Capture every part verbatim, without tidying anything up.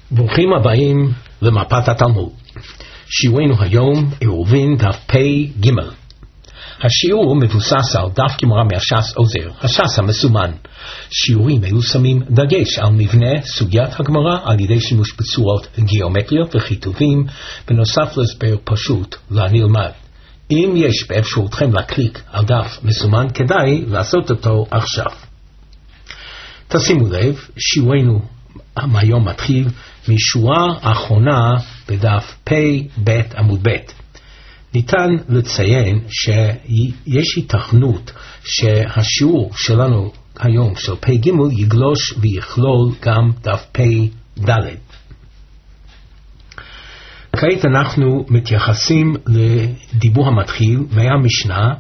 ברוכים הבאים למפת התלמוד. שיעורנו היום עירובין דף פי ג'. השיעור מבוסס על דף גמרא מהש"ס עוזר, הש"ס המסומן. שיעורים אלו שמים דגש על מבנה סוגיית הגמרא על ידי שימוש בצורות גיאומטריות וכיתובים, בנוסף להסבר פשוט לנלמד. אם יש באפשרותכם להקליק על דף מסומן, כדאי לעשות אותו עכשיו. תשימו לב, שיעורנו היום מתחיל משורה האחרונה בדף פי ב' עמוד ב'. ניתן לציין שיש התכנות שהשיעור שלנו היום של פי ג' יגלוש ויכלול גם דף פי ד'. כעת אנחנו מתייחסים לדיבור המתחיל מהמשנה.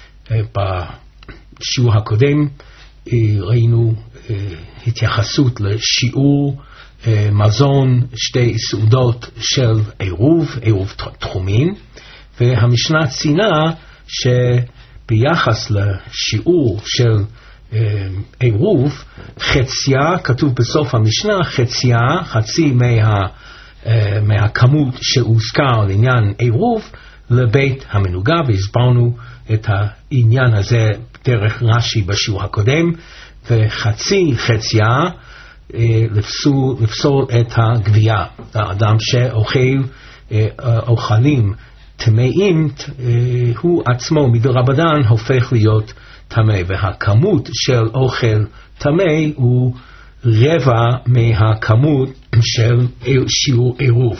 בשיעור הקודם ראינו התייחסות לשיעור מזון שתי סעודות של עירוב, עירוב תחומין, והמשנה ציינה שביחס לשיעור של עירוב, חציה, כתוב בסוף המשנה, חציה, חצי מה, מהכמות שהוזכר לעניין עירוב לבית המנוגה, והסברנו את העניין הזה דרך רש"י בשיעור הקודם, וחצי חציה לפסול, לפסול את הגבייה. האדם שאוכל אוכלים טמאים, הוא עצמו מדרבנן הופך להיות טמא, והכמות של אוכל טמא הוא רבע מהכמות של שיעור עירוב.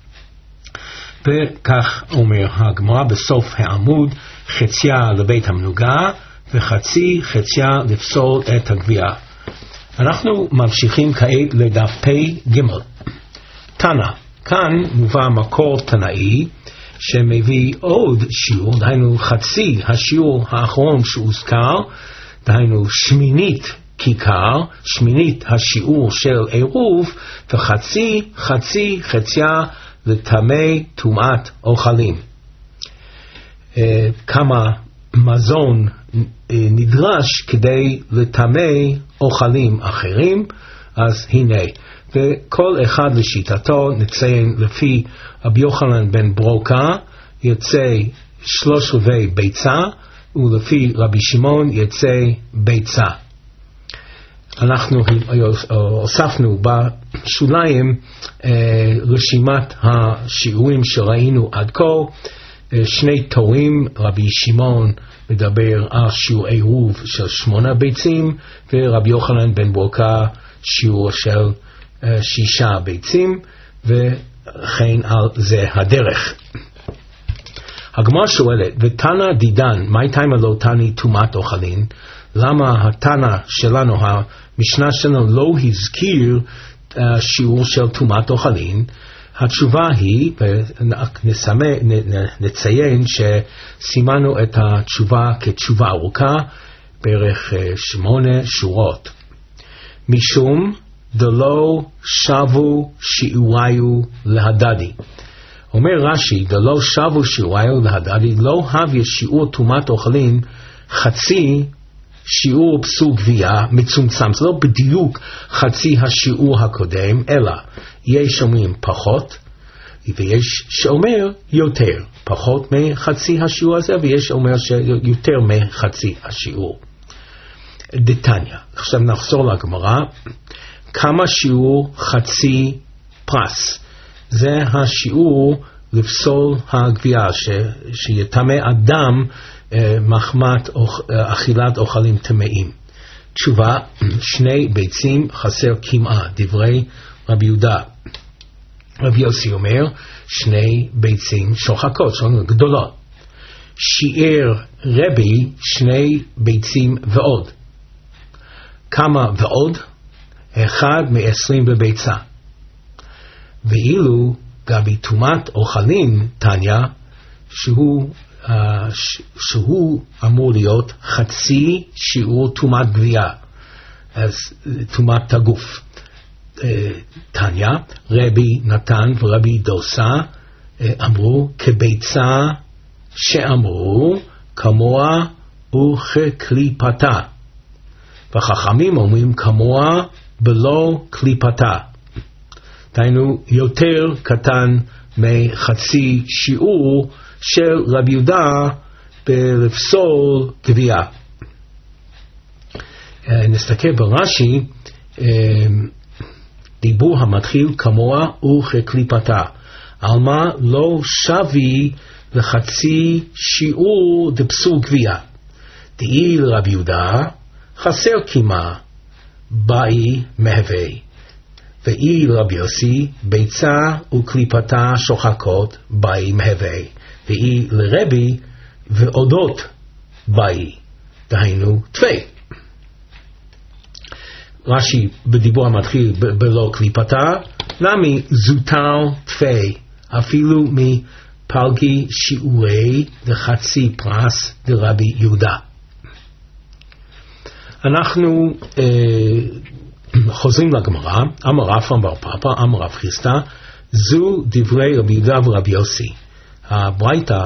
וכך אומר הגמרא בסוף העמוד, חציה לבית המנוגה וחצי חציה לפסול את הגבייה. אנחנו ממשיכים כעת לדף פי ג'. תנא, כאן מובא מקור תנאי שמביא עוד שיעור, דהיינו חצי השיעור האחרון שהוזכר, דהיינו שמינית כיכר, שמינית השיעור של עירוב, וחצי חצי חציה לטמא טומאת אוכלים. כמה מזון נדרש כדי לטמא אוכלים אחרים, אז הנה, וכל אחד לשיטתו. נציין לפי רבי יוחנן בן ברוקה יוצא שלוש רבעי ביצה, ולפי רבי שמעון יוצא ביצה. אנחנו הוספנו בשוליים רשימת השיעורים שראינו עד כה. שני תורים, רבי שמעון מדבר על שיעור עירוב של שמונה ביצים, ורבי יוחנן בן ברוקה שיעור של שישה ביצים, וכן על זה הדרך. הגמרא שואלת, ותנא דידן, מה תימא לא תני טומאת אוכלין? למה התנא שלנו, המשנה שלנו, לא הזכיר שיעור של טומאת אוכלין? התשובה היא, נציין שסימנו את התשובה כתשובה ארוכה, בערך שמונה שורות. משום דלא שבו שיעוריו להדדי. אומר רש"י, דלא שבו שיעוריו להדדי, לא הביא שיעור טומאת אוכלין חצי שיעור פסול גבייה מצומצם. זה לא בדיוק חצי השיעור הקודם, אלא יש אומרים פחות, ויש שאומר יותר, פחות מחצי השיעור הזה, ויש אומר שיותר מחצי השיעור. דתניא, עכשיו נחזור לגמרא. כמה שיעור חצי פרס? זה השיעור לפסול הגבייה, ש, שיטמא אדם מחמת אכילת אוכלים טמאים. תשובה, שני ביצים חסר כמעה, דברי רבי יהודה. רבי יוסי אומר, שני ביצים שוחקות, שוחקות גדולות. שיער רבי, שני ביצים ועוד. כמה ועוד? אחד מעשרים בביצה. ואילו גבי טומאת אוכלים, תניא, שהוא Uh, שהוא אמור להיות חצי שיעור טומאת גבייה, אז טומאת הגוף. uh, תניא, רבי נתן ורבי דוסה uh, אמרו כביצה שאמרו כמוה וכקליפתה, וחכמים אומרים כמוה בלא קליפתה. דהיינו יותר קטן מחצי שיעור של רבי יהודה בלפסול גבייה. נסתכל ברש"י, דיבור המתחיל כמוה וכקליפתה, עלמא לא שווי לחצי שיעור דפסול גבייה. דאי לרבי יהודה חסר קימה באי מהווה, ואי לרבי יוסי ביצה וקליפתה שוחקות באי מהווה, ואי לרבי ועודות באי, דהיינו תפי. רש"י בדיבור המתחיל בלא קליפתה, נמי זוטר תפי, אפילו מפלגי שיעורי לחצי פרס דרבי יהודה. אנחנו אה, חוזרים לגמרא, אמר רב בר פפא, אמר רב חיסדא, זו דברי רבי יהודה ורבי יוסי. הברייתא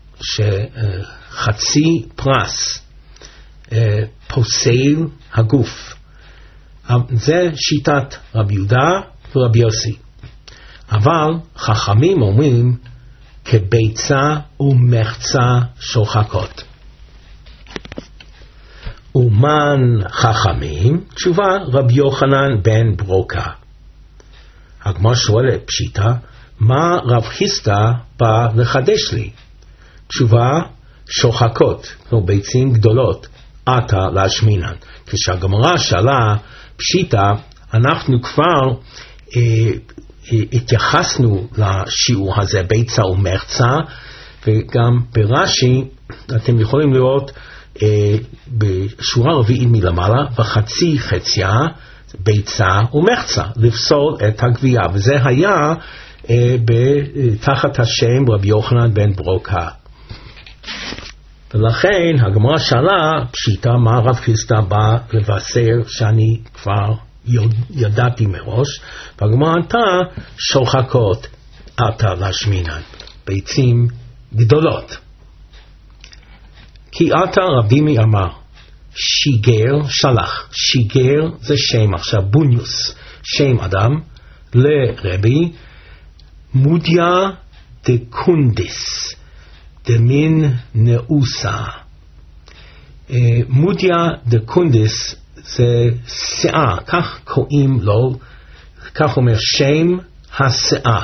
שחצי פרס אה, פוסל הגוף, זה שיטת רבי יהודה ורבי יוסי. אבל חכמים אומרים כביצה ומחצה שוחקות. ומן חכמים? תשובה רבי יוחנן בן ברוקה. הגמרא שואלת פשיטה, מה רב חיסדא בא לחדש לי? תשובה שוחקות, כמו ביצים גדולות, עתה להשמינן. כשהגמרא שאלה פשיטה, אנחנו כבר אה, אה, התייחסנו לשיעור הזה, ביצה ומחצה, וגם ברש"י אתם יכולים לראות אה, בשורה רביעית מלמעלה, וחצי חציה, ביצה ומחצה, לפסול את הגבייה, וזה היה אה, תחת השם רבי יוחנן בן ברוקה. ולכן הגמרא שאלה פשיטה, מה רב חיסדא בא לבשר שאני כבר ידעתי מראש, והגמרא ענתה שוחקות עתה להשמינן, ביצים גדולות. כי עתה רבי מי אמר, שיגר שלח, שיגר זה שם, עכשיו בוניוס, שם אדם, לרבי, מודיה דקונדיס, דמין נאוסה. מודיה דקונדיס זה שאה, כך קוראים לו, כך אומר שם השאה.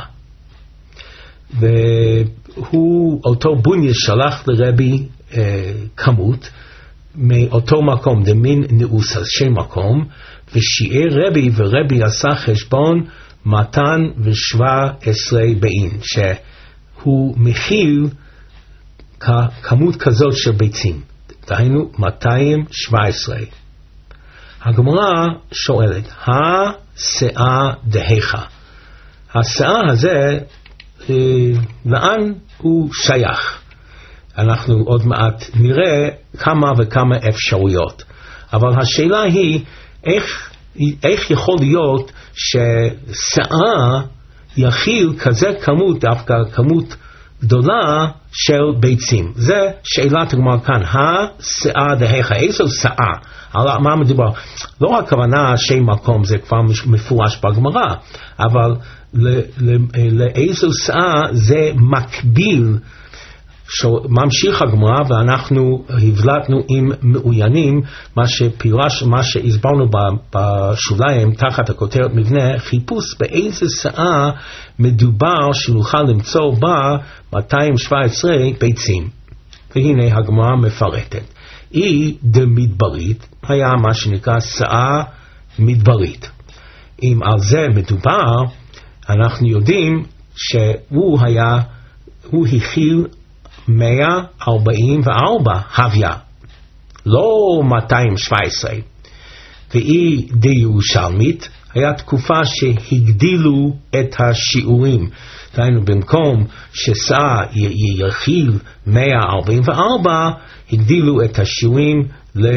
והוא, אותו בוניוס שלח לרבי אה, כמות, מאותו מקום, דמין נאוסה, שם מקום, ושיער רבי, ורבי עשה חשבון מאתיים ושבע עשרה באין, שהוא מכיל כמות כזאת של ביצים, דהיינו מאתיים שבע עשרה. הגמרא שואלת, השאה דהיכא, השאה הזה אה, לאן הוא שייך? אנחנו עוד מעט נראה כמה וכמה אפשרויות, אבל השאלה היא איך, איך יכול להיות ששאה יכיל כזה כמות, דווקא כמות גדולה של ביצים. זה שאלת הגמרא כאן, השאה דהיכא, איזו שאה? על מה מדובר? לא רק הכוונה שם מקום, זה כבר מפורש בגמרא, אבל לאיזו שאה זה מקביל, ממשיך הגמרא, ואנחנו הבלטנו עם מעוינים מה שפירש, מה שהסברנו בשוליים תחת הכותרת מבנה, חיפוש באיזה שאה מדובר שנוכל למצוא בה מאתיים שבע עשרה ביצים. והנה הגמרא מפרטת, היא דמדברית, היה מה שנקרא שאה מדברית. אם על זה מדובר, אנחנו יודעים שהוא היה, הוא הכיל מאה ארבעים וארבע הוויה, לא מאתיים שבע עשרה. והיא די ירושלמית, היה תקופה שהגדילו את השיעורים, דהיינו במקום ששאה יכיל מאה ארבעים וארבע, הגדילו את השיעורים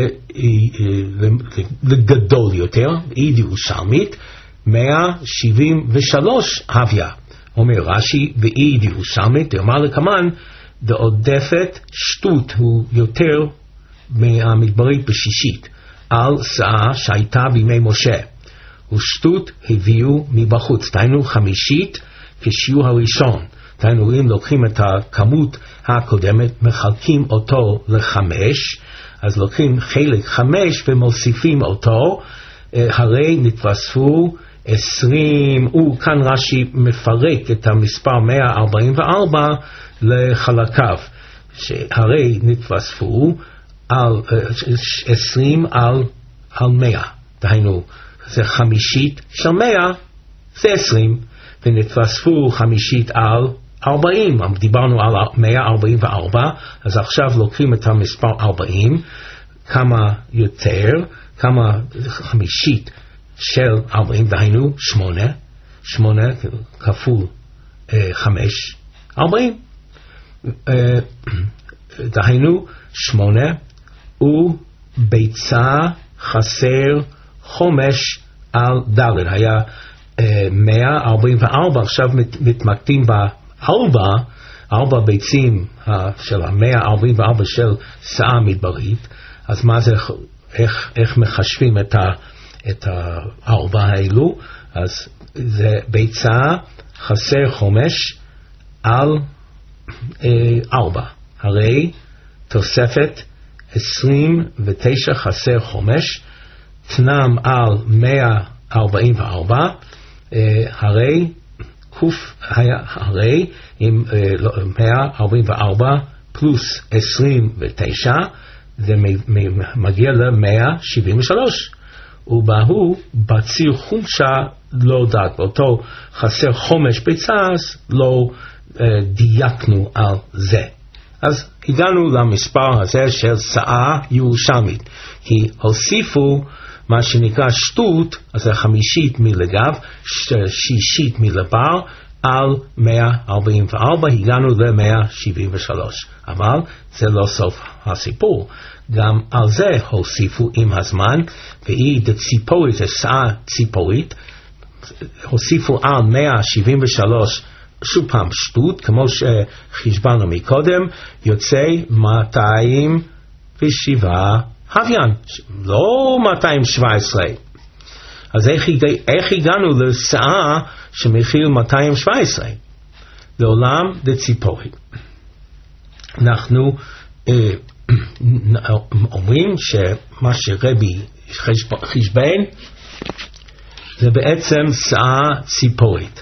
לגדול יותר, היא די ירושלמית, מאה שבעים ושלוש הוויה. אומר רש"י, והיא די ירושלמית, דאמר לקמן, דעודפת שטות הוא יותר מהמדברית בשישית, על שאה שהייתה בימי משה. ושטות הביאו מבחוץ. דהיינו חמישית כשיעור הראשון. דהיינו אם לוקחים את הכמות הקודמת, מחלקים אותו לחמש, אז לוקחים חלק חמש ומוסיפים אותו, הרי נתווספו עשרים, וכאן רש"י מפרק את המספר מאה ארבעים וארבע לחלקיו, שהרי נתווספו על עשרים על, על מאה, דהיינו זה חמישית של מאה, זה עשרים, ונתווספו חמישית על ארבעים, דיברנו על מאה ארבעים וארבע, אז עכשיו לוקחים את המספר ארבעים, כמה יותר, כמה חמישית של ארבעים, דהיינו שמונה, שמונה כפול אה, חמש, ארבעים, אה, דהיינו שמונה, וביצה חסר חומש על ד', היה אה, מאה ארבעים וארבע, עכשיו מת, מתמקדים בארבע, ארבע ביצים אה, של המאה ארבעים וארבע של שאה מדברית, אז מה זה, איך, איך מחשבים את ה... את הארבע האלו? אז זה ביצה חסר חומש על אה, ארבע, הרי תוספת עשרים ותשע חסר חומש, תנם על מאה ארבעים וארבע, אה, הרי קוף, הרי עם אה, מאה ארבעים וארבע פלוס עשרים ותשע, זה מגיע ל-מאה שבעים ושלוש. ובהו בציר חומשה לא דק, באותו חסר חומש ביצה, אז לא אה, דייקנו על זה. אז הגענו למספר הזה של שאה ירושלמית, כי הוסיפו מה שנקרא שטות, אז זה חמישית מלגב, שישית מלבר, על מאה ארבעים וארבע, הגענו ל-מאה שבעים ושלוש. אבל זה לא סוף הסיפור. גם על זה הוסיפו עם הזמן, והיא דציפורית, זה שאה ציפורית, הוסיפו על מאה שבעים ושלוש שוב פעם שטות, כמו שחשבנו מקודם, יוצא מאתיים ושבע הוויין, לא מאתיים שבע עשרה. אז איך, איך הגענו לשאה שמכיל מאתיים שבע עשרה? לעולם דציפורית. אנחנו אה, אומרים שמה שרבי חשבן זה בעצם שאה ציפורית,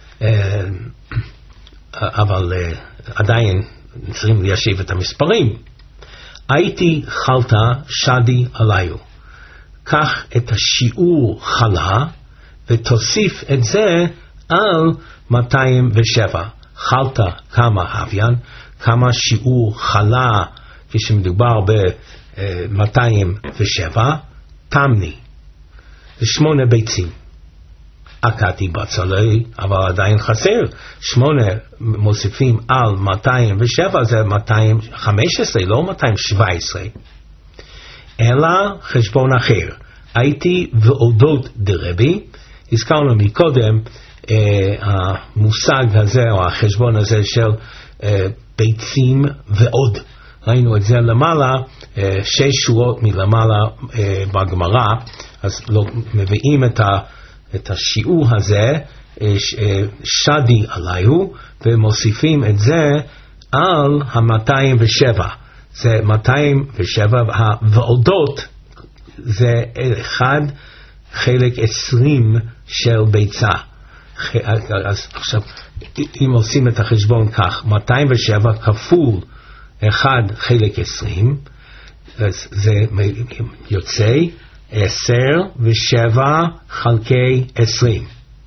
אבל עדיין צריכים ליישב את המספרים. הייתי חלתה שדי עליו, קח את השיעור חלה ותוסיף את זה על מאתיים ושבע. חלתה כמה הוויין, כמה שיעור חלה כשמדובר ב-מאתיים ושבע, תמני, שמונה ביצים. עקתי בצלי, אבל עדיין חסר. שמונה מוסיפים על מאתיים ושבע, זה מאתיים וחמש עשרה, לא מאתיים שבע עשרה. אלא חשבון אחר. הייתי ועודות דרבי, הזכרנו מקודם, אה, המושג הזה, או החשבון הזה של אה, ביצים ועוד. ראינו את זה למעלה, שש שורות מלמעלה בגמרא, אז לא, מביאים את, ה, את השיעור הזה, שדי עליו, ומוסיפים את זה על ה-מאתיים ושבע. זה מאתיים ושבע, והוועודות זה אחד חלק עשרים של ביצה. אז עכשיו, אם עושים את החשבון כך, מאתיים ושבע כפול אחד חלק עשרים, אז זה יוצא עשר ושבע חלקי עשרים.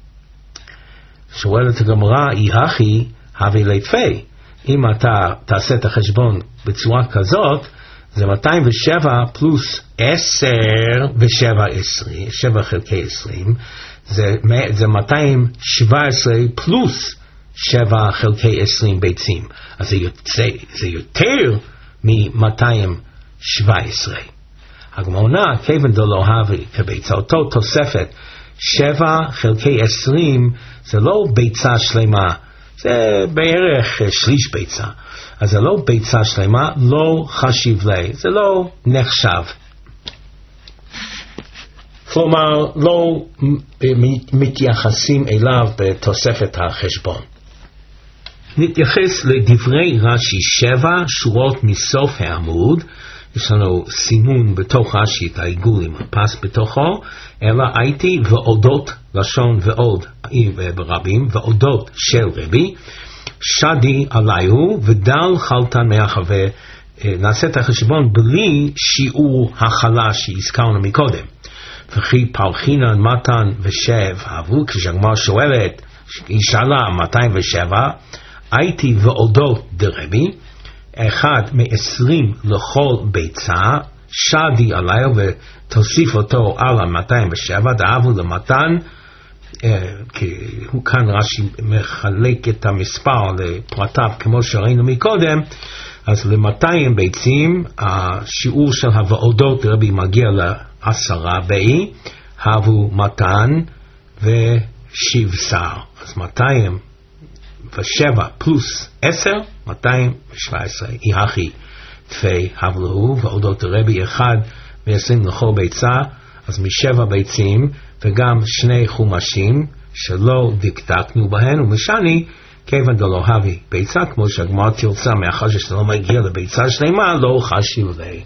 שואלת הגמרא, יהכי הווי ליטפי. אם אתה תעשה את החשבון בצורה כזאת, זה מאתיים ושבע פלוס עשר ושבע עשרים, שבע חלקי עשרים, זה, זה מאתיים שבע עשרה פלוס שבע חלקי עשרים ביצים. אז זה יוצא, זה יותר מ-מאתיים שבע עשרה. הגמרא, כיוון דלא הווי כביצה, אותו תוספת, שבע חלקי עשרים, זה לא ביצה שלמה, זה בערך שליש ביצה. אז זה לא ביצה שלמה, לא חשיב לי, זה לא נחשב. כלומר לא מתייחסים אליו בתוספת החשבון. נתייחס לדברי רש"י שבע שורות מסוף העמוד. יש לנו סימון בתוך רש"י את העיגול עם הפס בתוכו, אלא הייתי ועודות, לשון ועוד ברבים, ועודות של רבי, שדי עליהו ודל חלטן מאחווה. נעשה את החשבון בלי שיעור החלה שהזכרנו מקודם. וכי פרחינן מתן ושב אהבו, כשהגמרא שואלת, היא שאלה מאתיים ושבע, הייתי ועודות דרבי, אחד מעשרים לכל ביצה, שדי עליו ותוסיף אותו על ה-מאתיים ושבע, דאבו למתן, אה, כי הוא כאן רש"י מחלק את המספר לפרטיו כמו שראינו מקודם, אז ל-מאתיים ביצים, השיעור של הוועודות דרבי מגיע לעשרה בי, הבו מתן ושבשר. אז מאתיים ושבע פלוס עשר, מאתיים ושבע עשרה, היא הכי תפי הבלו, ועודות רבי אחד מייסים לכל ביצה, אז משבע ביצים, וגם שני חומשים שלא דקדקנו בהן, ומשני, כיוון דלא הביא ביצה, כמו שהגמרא תרצה, מאחר שזה לא מגיע לביצה שלמה, לא חשיב לי.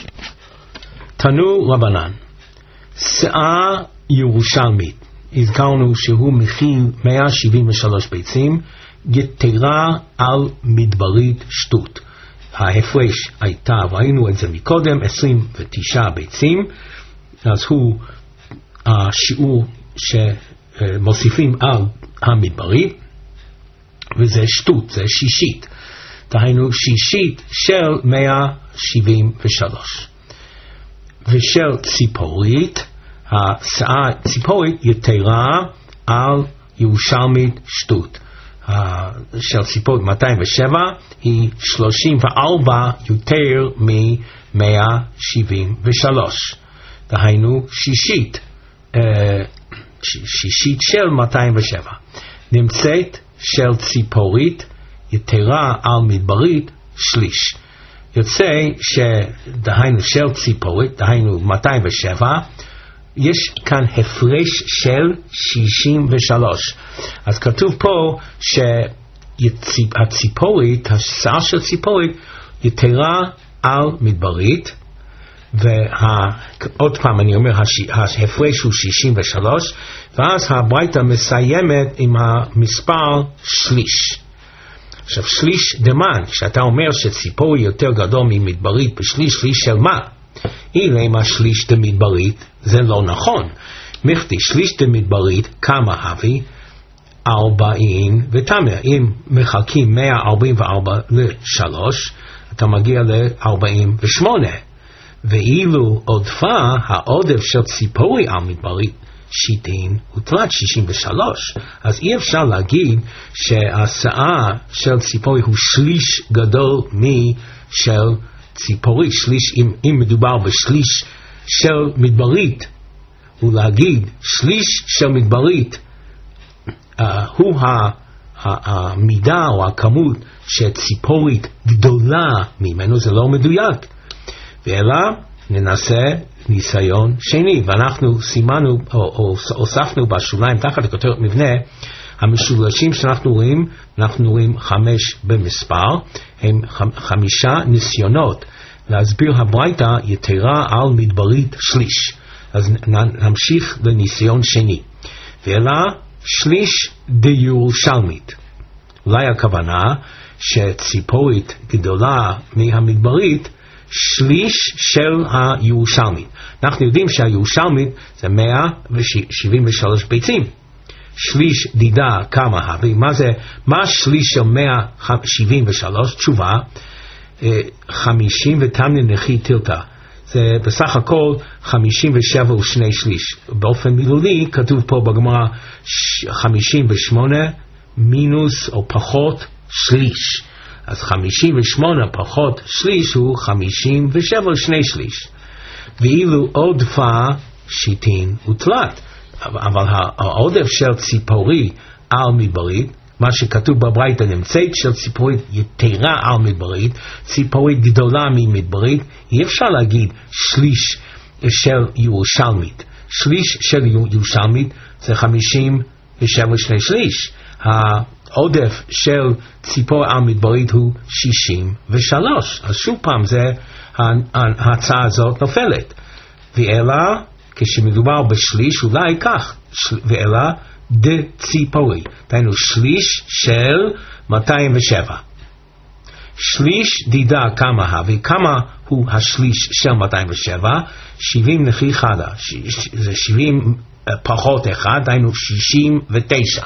תנו רבנן, שאה ירושלמית, הזכרנו שהוא מכיל מאה שבעים ושלוש ביצים, יתרה על מדברית שטות. ההפרש הייתה, ראינו את זה מקודם, עשרים ותשע ביצים, אז הוא השיעור שמוסיפים על המדברית, וזה שטות, זה שישית. דהיינו שישית של מאה שבעים ושלוש. ושל ציפורית, השאה ציפורית יתרה על ירושלמית שטות. של ציפורית מאתיים ושבע היא שלושים וארבע יותר מ-מאה שבעים ושלוש. דהיינו שישית, שישית של מאתיים ושבע. נמצאת של ציפורית יתרה על מדברית שליש. יוצא שדהיינו של ציפורית, דהיינו מאתיים ושבע, יש כאן הפרש של שישים ושלוש. אז כתוב פה שהציפורית, השאה של ציפורית, יתרה על מדברית, ועוד פעם אני אומר, ההפרש הוא שישים ושלוש, ואז הברייתא מסיימת עם המספר שליש. עכשיו שליש דמן, כשאתה אומר שציפורי יותר גדול ממדברית בשליש, שליש של מה? אילא מה שליש דמדברית, זה לא נכון. מכתי שליש דמדברית כמה הביא? ארבעים ותמר. אם מחלקים מאה ארבעים וארבע לשלוש, אתה מגיע ל-ארבעים ושמונה. ואילו עודפה, העודף של ציפורי על מדברית, שיטין ותלת שישים ושלוש. אז אי אפשר להגיד שהשאה של ציפורי הוא שליש גדול משל ציפורי. שליש, אם, אם מדובר בשליש של מדברית, ולהגיד שליש של מדברית uh, הוא המידה או הכמות שציפורית גדולה ממנו, זה לא מדויק. ואלא ננסה ניסיון שני, ואנחנו סימנו או, או הוספנו בשוליים תחת הכותרת מבנה, המשולשים שאנחנו רואים, אנחנו רואים חמש במספר, הם חמישה ניסיונות להסביר הברייתא יתרה על מדברית שליש. אז נמשיך לניסיון שני. ואלא שליש דירושלמית. אולי הכוונה שציפורית גדולה מהמדברית, שליש של הירושלמית. אנחנו יודעים שהירושלמית זה מאה שבעים ושלוש ביצים. שליש דידה כמה הביא? מה זה? מה שליש של מאה שבעים ושלוש? תשובה, חמישים ותמנה נכי טילטה. זה בסך הכל חמישים ושבע ושני שליש. באופן מילולי כתוב פה בגמרא חמישים ושמונה מינוס או פחות שליש. אז חמישים ושמונה פחות שליש הוא חמישים ושבע ושני שליש. ואילו עודפה שיטין ותלת. אבל העודף של ציפורי על מדברית, מה שכתוב בברייתא נמצאת של ציפורית יתרה על מדברית, ציפורית גדולה ממדברית, אי אפשר להגיד שליש של ירושלמית. שליש של ירושלמית זה חמישים ושבע שני שליש. העודף של ציפור על מדברית הוא שישים ושלוש. אז שוב פעם זה, ההצעה הזאת נופלת. ואלה, כשמדובר בשליש, אולי כך, ואלה דציפורי, דהיינו שליש של מאתיים ושבע. שליש דידה כמה הווי, כמה הוא השליש של מאתיים ושבע? שבעים נכי חדה, זה שבעים פחות אחד, דהיינו שישים ותשע.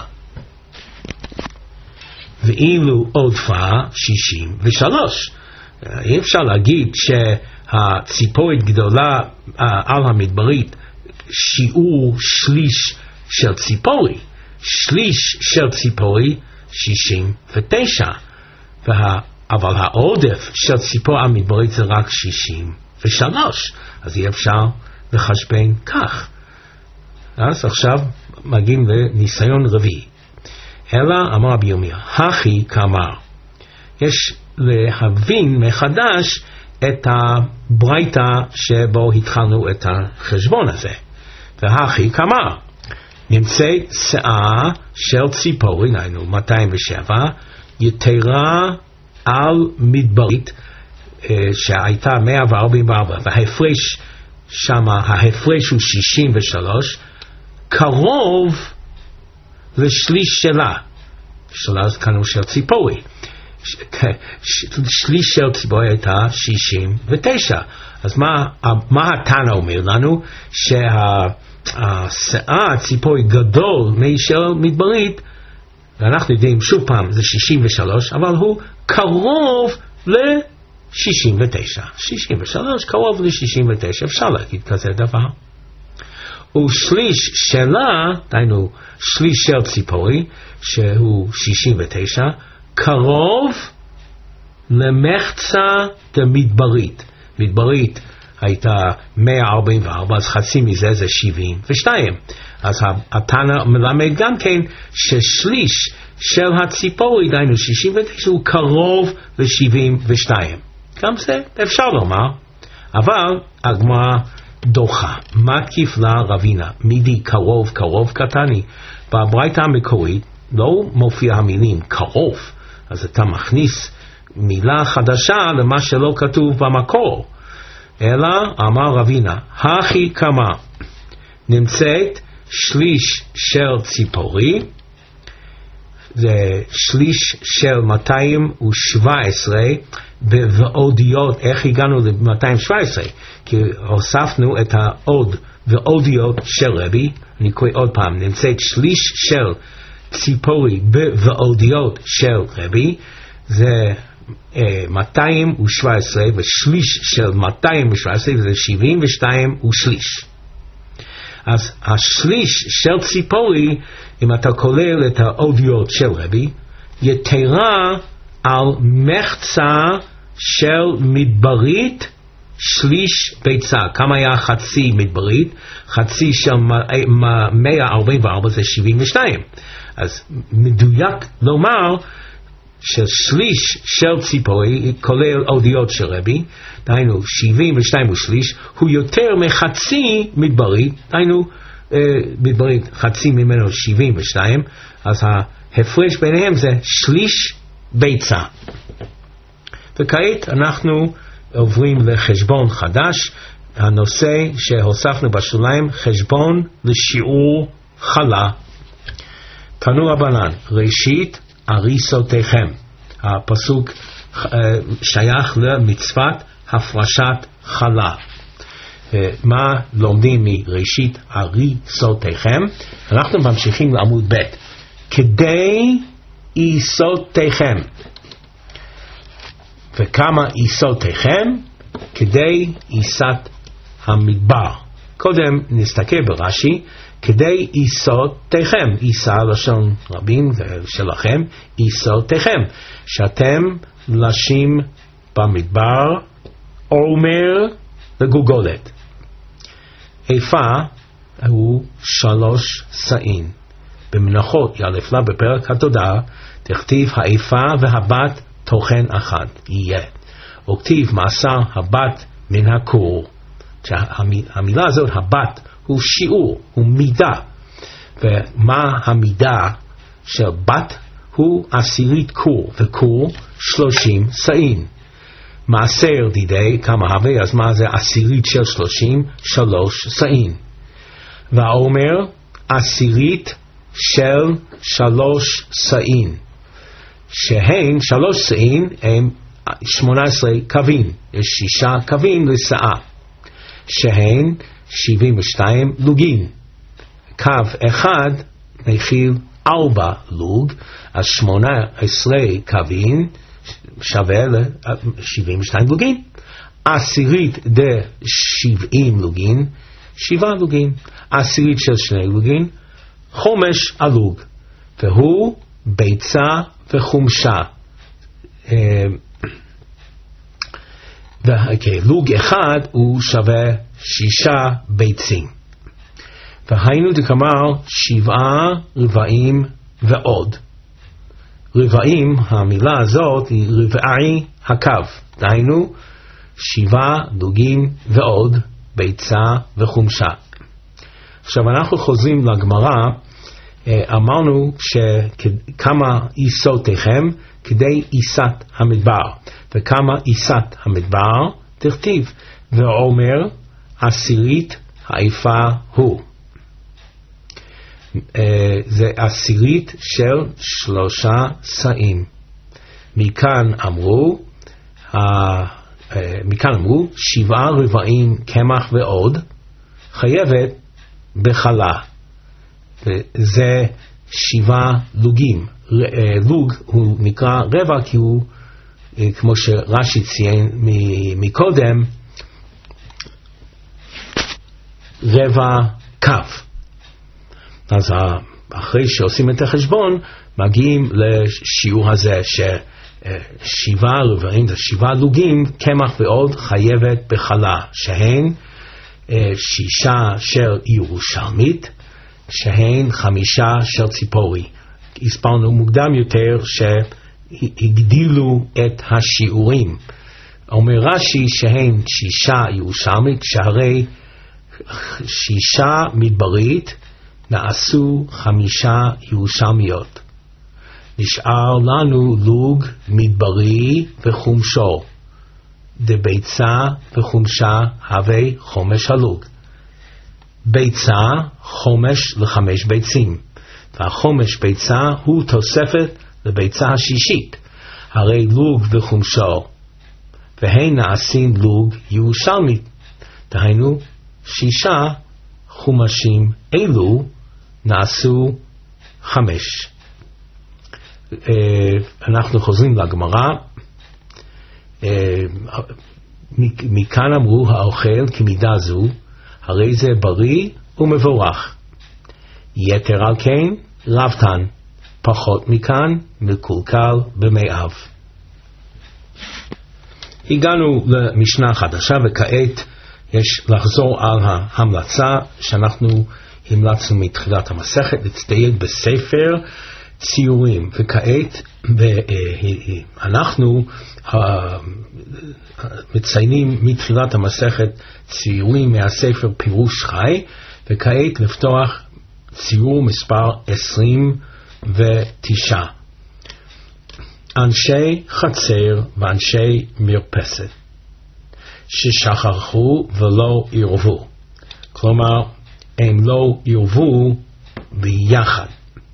ואילו עודפה שישים ושלוש. אי אפשר להגיד שהציפורית גדולה על המדברית שיעור שליש של ציפורי. שליש של ציפורי שישים ותשע. וה, אבל העודף של ציפור המדברית זה רק שישים ושלוש. אז אי אפשר לחשבן כך. אז עכשיו מגיעים לניסיון רביעי. אלא אמר רבי ירמיה, הכי כאמר. יש להבין מחדש את הברייתא שבו התחלנו את החשבון הזה. והכי כאמר, נמצאת שאה של ציפורי, היינו מאתיים ושבע, יתרה על מדברית שהייתה מאה וארבעים וארבע, וההפרש שמה, ההפרש הוא שישים ושלוש, קרוב לשליש שלה. שלה זה כאן של ציפורי. שליש של ציפורי הייתה שישים ותשע. אז מה, מה התנא אומר לנו? שהשאה ציפורי גדול משל מדברית, ואנחנו יודעים שוב פעם זה שישים ושלוש, אבל הוא קרוב ל-שישים ותשע. שישים ושלוש קרוב ל-שישים ותשע, אפשר להגיד כזה דבר. ושליש שלה, דיינו שליש של ציפורי, שהוא שישים ותשע, קרוב למחצה דמדברית. מדברית הייתה מאה ארבעים וארבע, אז חצי מזה זה שבעים ושתיים. אז התנא מלמד גם כן ששליש של הציפורי, דיינו שישים ותשע, הוא קרוב ל-שבעים ושתיים. גם זה אפשר לומר, אבל הגמרא דוחה. מתקיף לה רבינה, מידי קרוב קרוב קטני. בברייתא המקורית לא מופיע המילים קרוב, אז אתה מכניס מילה חדשה למה שלא כתוב במקור. אלא אמר רבינה, הכי כמה, נמצאת שליש של ציפורי, זה שליש של מאתיים ושבע עשרה, ועודיות. איך הגענו ל-מאתיים ושבע עשרה? כי הוספנו את העוד ועודיות של רבי. אני קורא עוד פעם, נמצאת שליש של ציפורי ועודיות של רבי, זה אה, מאתיים ושבע עשרה, ושליש של מאתיים ושבע עשרה זה שבעים ושתיים ושליש. אז השליש של ציפורי, אם אתה כולל את העודיות של רבי, יתרה על מחצה של מדברית שליש ביצה. כמה היה חצי מדברית? חצי של מאה ארבעים וארבע זה שבעים ושתיים. אז מדויק לומר ששליש של ציפורי, כולל עודיות של רבי, דהיינו שבעים ושתיים ושליש, הוא יותר מחצי מדברית, דהיינו אה, מדברית חצי ממנו שבעים ושתיים, אז ההפרש ביניהם זה שליש ביצה. וכעת אנחנו עוברים לחשבון חדש, הנושא שהוספנו בשוליים, חשבון לשיעור חלה. תנו רבנן, ראשית אריסותיכם. הפסוק שייך למצוות הפרשת חלה. מה לומדים מראשית אריסותיכם? אנחנו ממשיכים לעמוד ב'. כדי איסותיכם. וכמה איסותיכם? כדי איסת המדבר. קודם נסתכל ברש"י, כדי איסותיכם, איסה לשון רבים שלכם, איסותיכם, שאתם לשים במדבר עומר לגולגולת. איפה הוא שלוש שאים. במנחות יאלף לה בפרק התודעה, תכתיב האיפה והבת תוכן אחד יהיה. וכתיב מעשר הבת מן הכור. המילה הזאת, הבת, הוא שיעור, הוא מידה. ומה המידה של בת? הוא עשירית קור, וקור שלושים סעין. מעשר דידי כמה הווה, אז מה זה עשירית של שלושים? שלוש סעין. והאומר עשירית של שלוש סעין, שהן שלוש סעין הם שמונה עשרה קווים, יש שישה קווים לסעה, שהן שבעים ושתיים לוגין. קו אחד מכיל ארבע לוג, אז שמונה עשרה קווים שווה ל-שבעים ושתיים לוגין. עשירית דה שבעים לוגין, שבעה לוגין. עשירית של שני לוגין, חומש הלוג, והוא ביצה וחומשה. לוג אחד הוא שווה שישה ביצים. והיינו דקאמר שבעה רבעים ועוד. רבעים, המילה הזאת היא רבעי הקו, דהיינו שבעה לוגים ועוד ביצה וחומשה. עכשיו אנחנו חוזרים לגמרא. אמרנו שכמה עיסותיכם כדי עיסת המדבר, וכמה עיסת המדבר תכתיב, ואומר עשירית העיפה הוא. זה עשירית של שלושה סעים. מכאן אמרו מכאן אמרו שבעה רבעים קמח ועוד חייבת בחלה, וזה שבעה לוגים. לוג הוא נקרא רבע כי הוא, כמו שרש"י ציין מקודם, רבע קו. אז אחרי שעושים את החשבון מגיעים לשיעור הזה ששבעה רבעים זה שבעה לוגים קמח ועוד חייבת בחלה, שהן שישה של ירושלמית, שהן חמישה של ציפורי. הסברנו מוקדם יותר שהגדילו את השיעורים. אומר רש"י שהן שישה ירושלמית, שהרי שישה מדברית נעשו חמישה ירושלמיות. נשאר לנו לוג מדברי וחומשו, דביצה וחומשה הווה חומש הלוג. ביצה חומש לחמש ביצים, והחומש ביצה הוא תוספת לביצה השישית, הרי לוג וחומשו, והן נעשים לוג ירושלמית, דהיינו שישה חומשים אלו נעשו חמש. אנחנו חוזרים לגמרא. מכאן אמרו האוכל כמידה זו הרי זה בריא ומבורך, יתר על כן רבתן, פחות מכאן מקולקל במאיו. הגענו למשנה חדשה, וכעת יש לחזור על ההמלצה שאנחנו המלצנו מתחילת המסכת, להצטייד בספר ציורים, וכעת אנחנו מציינים מתחילת המסכת ציורים מהספר פירוש חי, וכעת לפתוח ציור מספר עשרים ותשע. אנשי חצר ואנשי מרפסת ששכחו ולא ערבו, כלומר הם לא ערבו ביחד.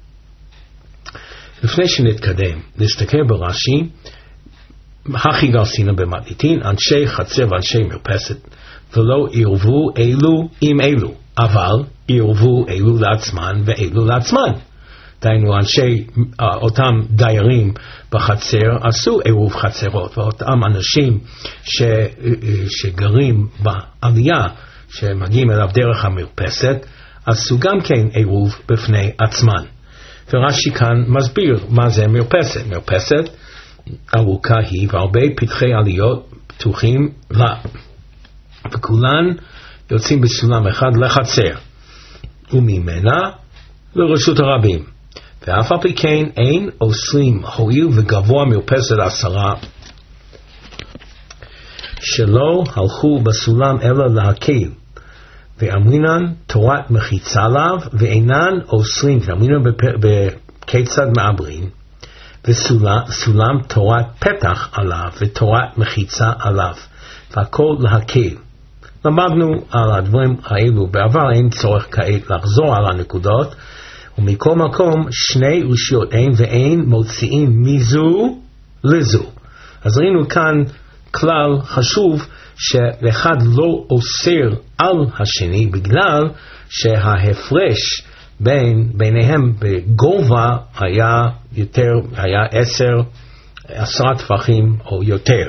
לפני שנתקדם נסתכל ברש"י, הכי גרסינא במתניתין, אנשי חצר ואנשי מרפסת ולא ערבו אלו עם אלו, אבל ערבו אלו לעצמן ואלו לעצמן. דהיינו אנשי, אותם דיירים בחצר עשו עירוב חצרות, ואותם אנשים ש, שגרים בעלייה שמגיעים אליו דרך המרפסת עשו גם כן עירוב בפני עצמן. ורש"י כאן מסביר מה זה מרפסת. מרפסת ארוכה היא והרבה פתחי עליות פתוחים לה, וכולן יוצאים בסולם אחד לחצר וממנה לרשות הרבים, ואף על פי כן אין אוסרים הואיל וגבוה מרפסת עשרה שלא הלכו בסולם אלא להקל, ואמרינן תורת מחיצה עליו, ואינן אוסרים, ואמרינן בכיצד מעברין, וסולם תורת פתח עליו, ותורת מחיצה עליו, והכל להקל. למדנו על הדברים האלו בעבר, אין צורך כעת לחזור על הנקודות, ומכל מקום שני רשויות אין ואין מוציאים מזו לזו. אז ראינו כאן כלל חשוב שאחד לא אוסר על השני בגלל שההפרש בין ביניהם בגובה היה יותר, היה עשר, עשרה טפחים או יותר.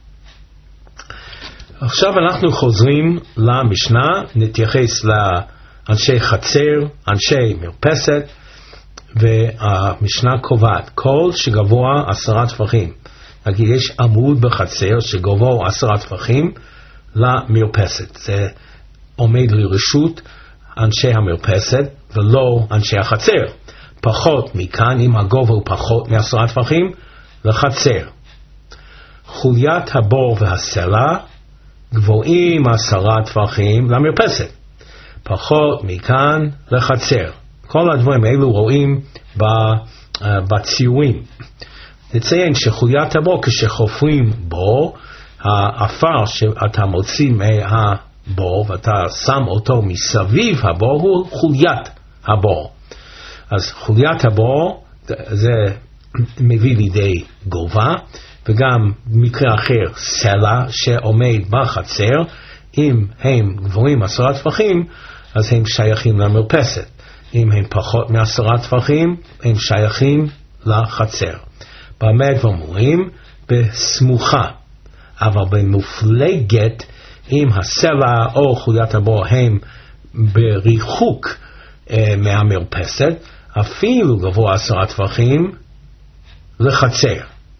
עכשיו אנחנו חוזרים למשנה, נתייחס לאנשי חצר, אנשי מרפסת, והמשנה קובעת כל שגבוה עשרה טפחים. נגיד יש עמוד בחצר שגבוה עשרה טפחים למרפסת. זה עומד לרשות אנשי המרפסת ולא אנשי החצר. פחות מכאן, אם הגובה הוא פחות מעשרה טפחים, לחצר. חוליית הבור והסלע גבוהים עשרה טפחים למרפסת. פחות מכאן לחצר. כל הדברים האלו רואים בציורים. נציין שחוליית הבור, כשחופרים בו, האפר שאתה מוציא מהבור ואתה שם אותו מסביב הבור הוא חוליית הבור. אז חוליית הבור זה מביא לידי גובה, וגם במקרה אחר סלע שעומד בחצר, אם הם גבוהים עשרה טפחים אז הם שייכים למרפסת, אם הם פחות מעשרה טפחים הם שייכים לחצר. במה דברים? בסמוכה, אבל במופלגת, אם הסלע או חוליית הבור הם בריחוק אה, מהמרפסת, אפילו גבוה עשרה טפחים לחצר.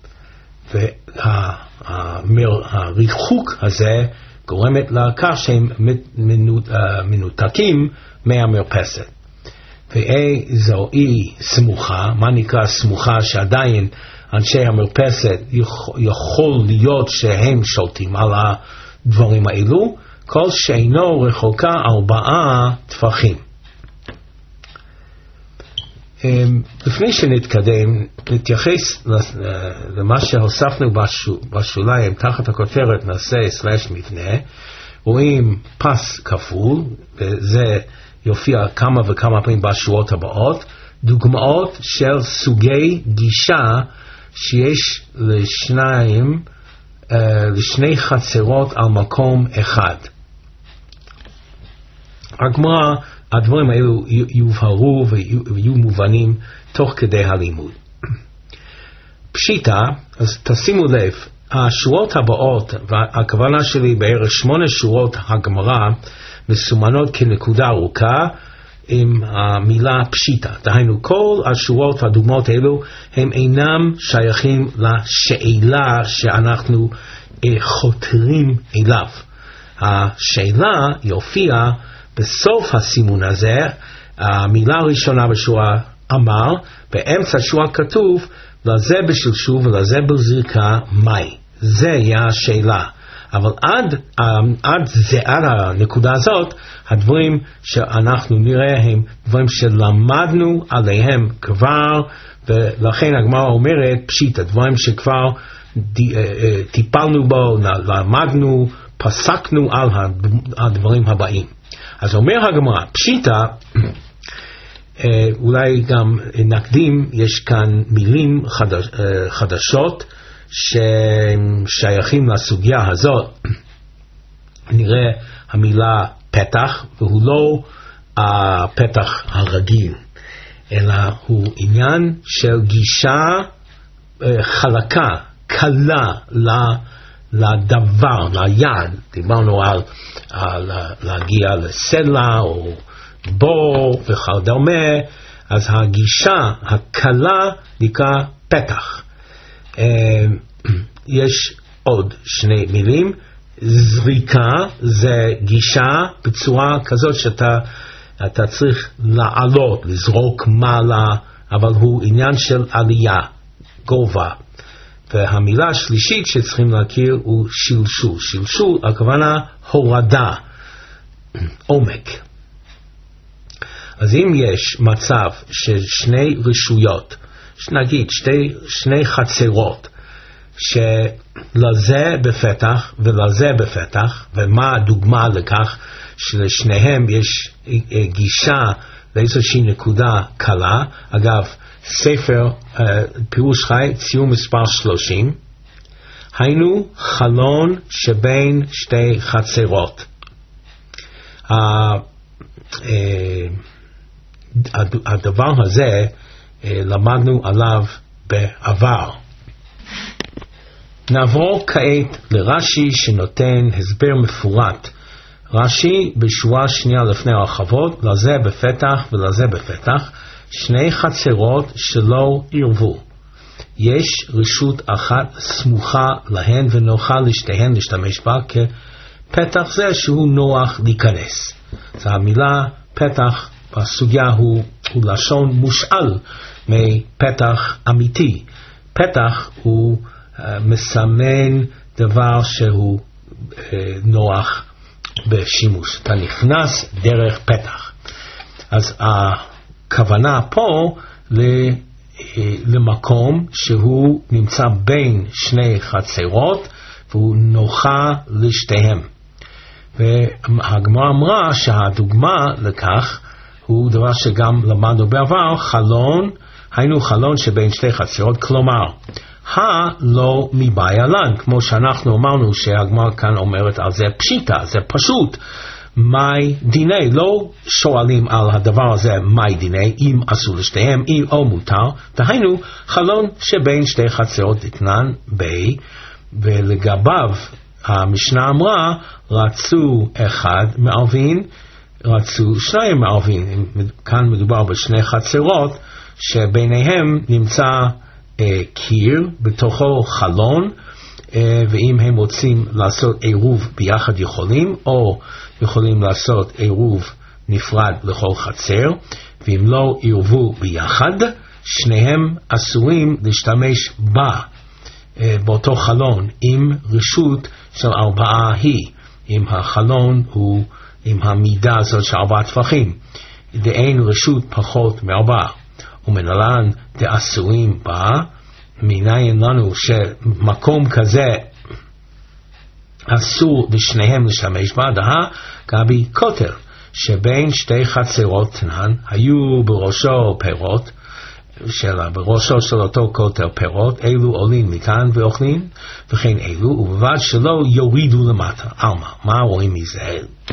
והריחוק הזה גורמת לכך שהם מנותקים מהמרפסת. ואיזוהי סמוכה, מה נקרא סמוכה? שעדיין אנשי המרפסת יכול להיות שהם שולטים על הדברים האלו, כל שאינו רחוקה ארבעה טפחים. לפני שנתקדם, נתייחס למה שהוספנו בשוליים תחת הכותרת נעשה סלש מבנה. רואים פס כפול, וזה יופיע כמה וכמה פעמים בשורות הבאות, דוגמאות של סוגי גישה שיש לשניים, לשני חצרות על מקום אחד. הגמרא, הדברים האלו יובהרו ויהיו מובנים תוך כדי הלימוד. פשיטה, אז תשימו לב, השורות הבאות, והכוונה שלי בערך שמונה שורות הגמרא, מסומנות כנקודה ארוכה עם המילה פשיטה. דהיינו, כל השורות והדוגמאות האלו הם אינם שייכים לשאלה שאנחנו חותרים אליו. השאלה יופיע בסוף הסימון הזה, המילה הראשונה בשורה אמר, באמצע השורה כתוב, לזה בשלשול ולזה בזריקה מי. זה יהיה השאלה. אבל עד, עד זה, עד הנקודה הזאת, הדברים שאנחנו נראה הם דברים שלמדנו עליהם כבר, ולכן הגמרא אומרת פשיטה, דברים שכבר טיפלנו בו, למדנו, פסקנו על הדברים הבאים. אז אומר הגמרא, פשיטה, אולי גם נקדים, יש כאן מילים חדש, חדשות ששייכים לסוגיה הזאת. נראה המילה פתח, והוא לא הפתח הרגיל, אלא הוא עניין של גישה חלקה, קלה לדבר, ליד. דיברנו על, על להגיע לסלע או בור וכדומה, אז הגישה הקלה נקרא פתח. יש עוד שני מילים. זריקה זה גישה בצורה כזאת שאתה אתה צריך לעלות, לזרוק מעלה, אבל הוא עניין של עלייה, גובה. והמילה השלישית שצריכים להכיר הוא שלשול. שלשול, הכוונה הורדה. עומק. אז אם יש מצב של שני רשויות, נגיד שתי, שני חצרות, שלזה בפתח ולזה בפתח, ומה הדוגמה לכך שלשניהם יש גישה לאיזושהי נקודה קלה, אגב, ספר uh, פירוש חי, ציור מספר שלושים, היינו חלון שבין שתי חצרות. Uh, uh, הדבר הזה uh, למדנו עליו בעבר. נעבור כעת לרש"י שנותן הסבר מפורט. רש"י בשורה שנייה לפני הרחבות, לזה בפתח ולזה בפתח, שני חצרות שלא ערבו. יש רשות אחת סמוכה להן ונוחה לשתיהן להשתמש בה כפתח זה שהוא נוח להיכנס. זו המילה פתח בסוגיה הוא, הוא לשון מושאל מפתח אמיתי. פתח הוא uh, מסמן דבר שהוא uh, נוח בשימוש. אתה נכנס דרך פתח. אז הכוונה פה למקום שהוא נמצא בין שני חצרות והוא נוחה לשתיהם. והגמרא אמרה שהדוגמה לכך הוא דבר שגם למדנו בעבר, חלון, היינו חלון שבין שתי חצרות, כלומר הלא מבעיה לן, כמו שאנחנו אמרנו שהגמרא כאן אומרת על זה פשיטה, זה פשוט. מי דיני, לא שואלים על הדבר הזה מי דיני, אם אסור לשתיהם, אם או מותר, דהיינו חלון שבין שתי חצרות דתנן בי, ולגביו המשנה אמרה, רצו אחד מערבין, רצו שניים מערבין. כאן מדובר בשני חצרות, שביניהם נמצא אה, קיר, בתוכו חלון, אה, ואם הם רוצים לעשות עירוב ביחד יכולים, או יכולים לעשות עירוב נפרד לכל חצר, ואם לא עירבו ביחד, שניהם אסורים להשתמש בה, אה, באותו חלון, עם רשות של ארבעה היא, אם החלון הוא עם המידה הזאת של ארבעה טפחים, דאין רשות פחות מארבעה. ומנהלן דאסורים בה, מניין לנו שמקום כזה אסור לשניהם להשתמש בה, דהה גבי כותל, שבין שתי חצרות תנן, היו בראשו פירות, שלה, בראשו של אותו כותל פירות, אלו עולים מכאן ואוכלים, וכן אלו, ובלבד שלא יורידו למטה. אלמה, מה רואים מזה?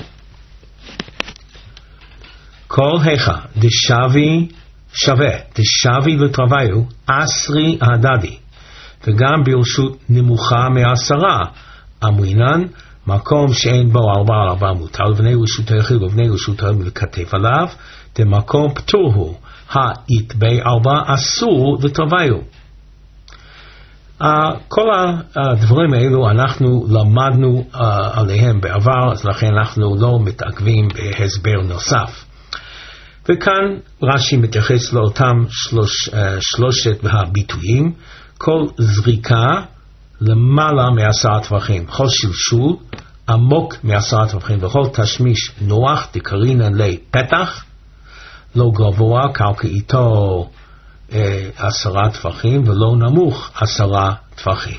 כל היכה דשבי שווה, דשבי לטרוויו, עשרי הדדי, וגם ברשות נמוכה מעשרה, אמרינן, מקום שאין בו ארבע על ארבע מותר, לבני רשות היחיד ובני רשות היחיד לכתב עליו, דמקום פטור הוא, היתבי ארבע אסור לטרוויו. Uh, כל הדברים האלו אנחנו למדנו uh, עליהם בעבר, אז לכן אנחנו לא מתעכבים בהסבר נוסף. וכאן רש"י מתייחס לאותם שלוש, uh, שלושת הביטויים, כל זריקה למעלה מעשרה טווחים, כל שלשול עמוק מעשרה טווחים, וכל תשמיש נוח דקרינן לי פתח, לא גבוה קרקעיתו אה, עשרה טווחים ולא נמוך עשרה טווחים.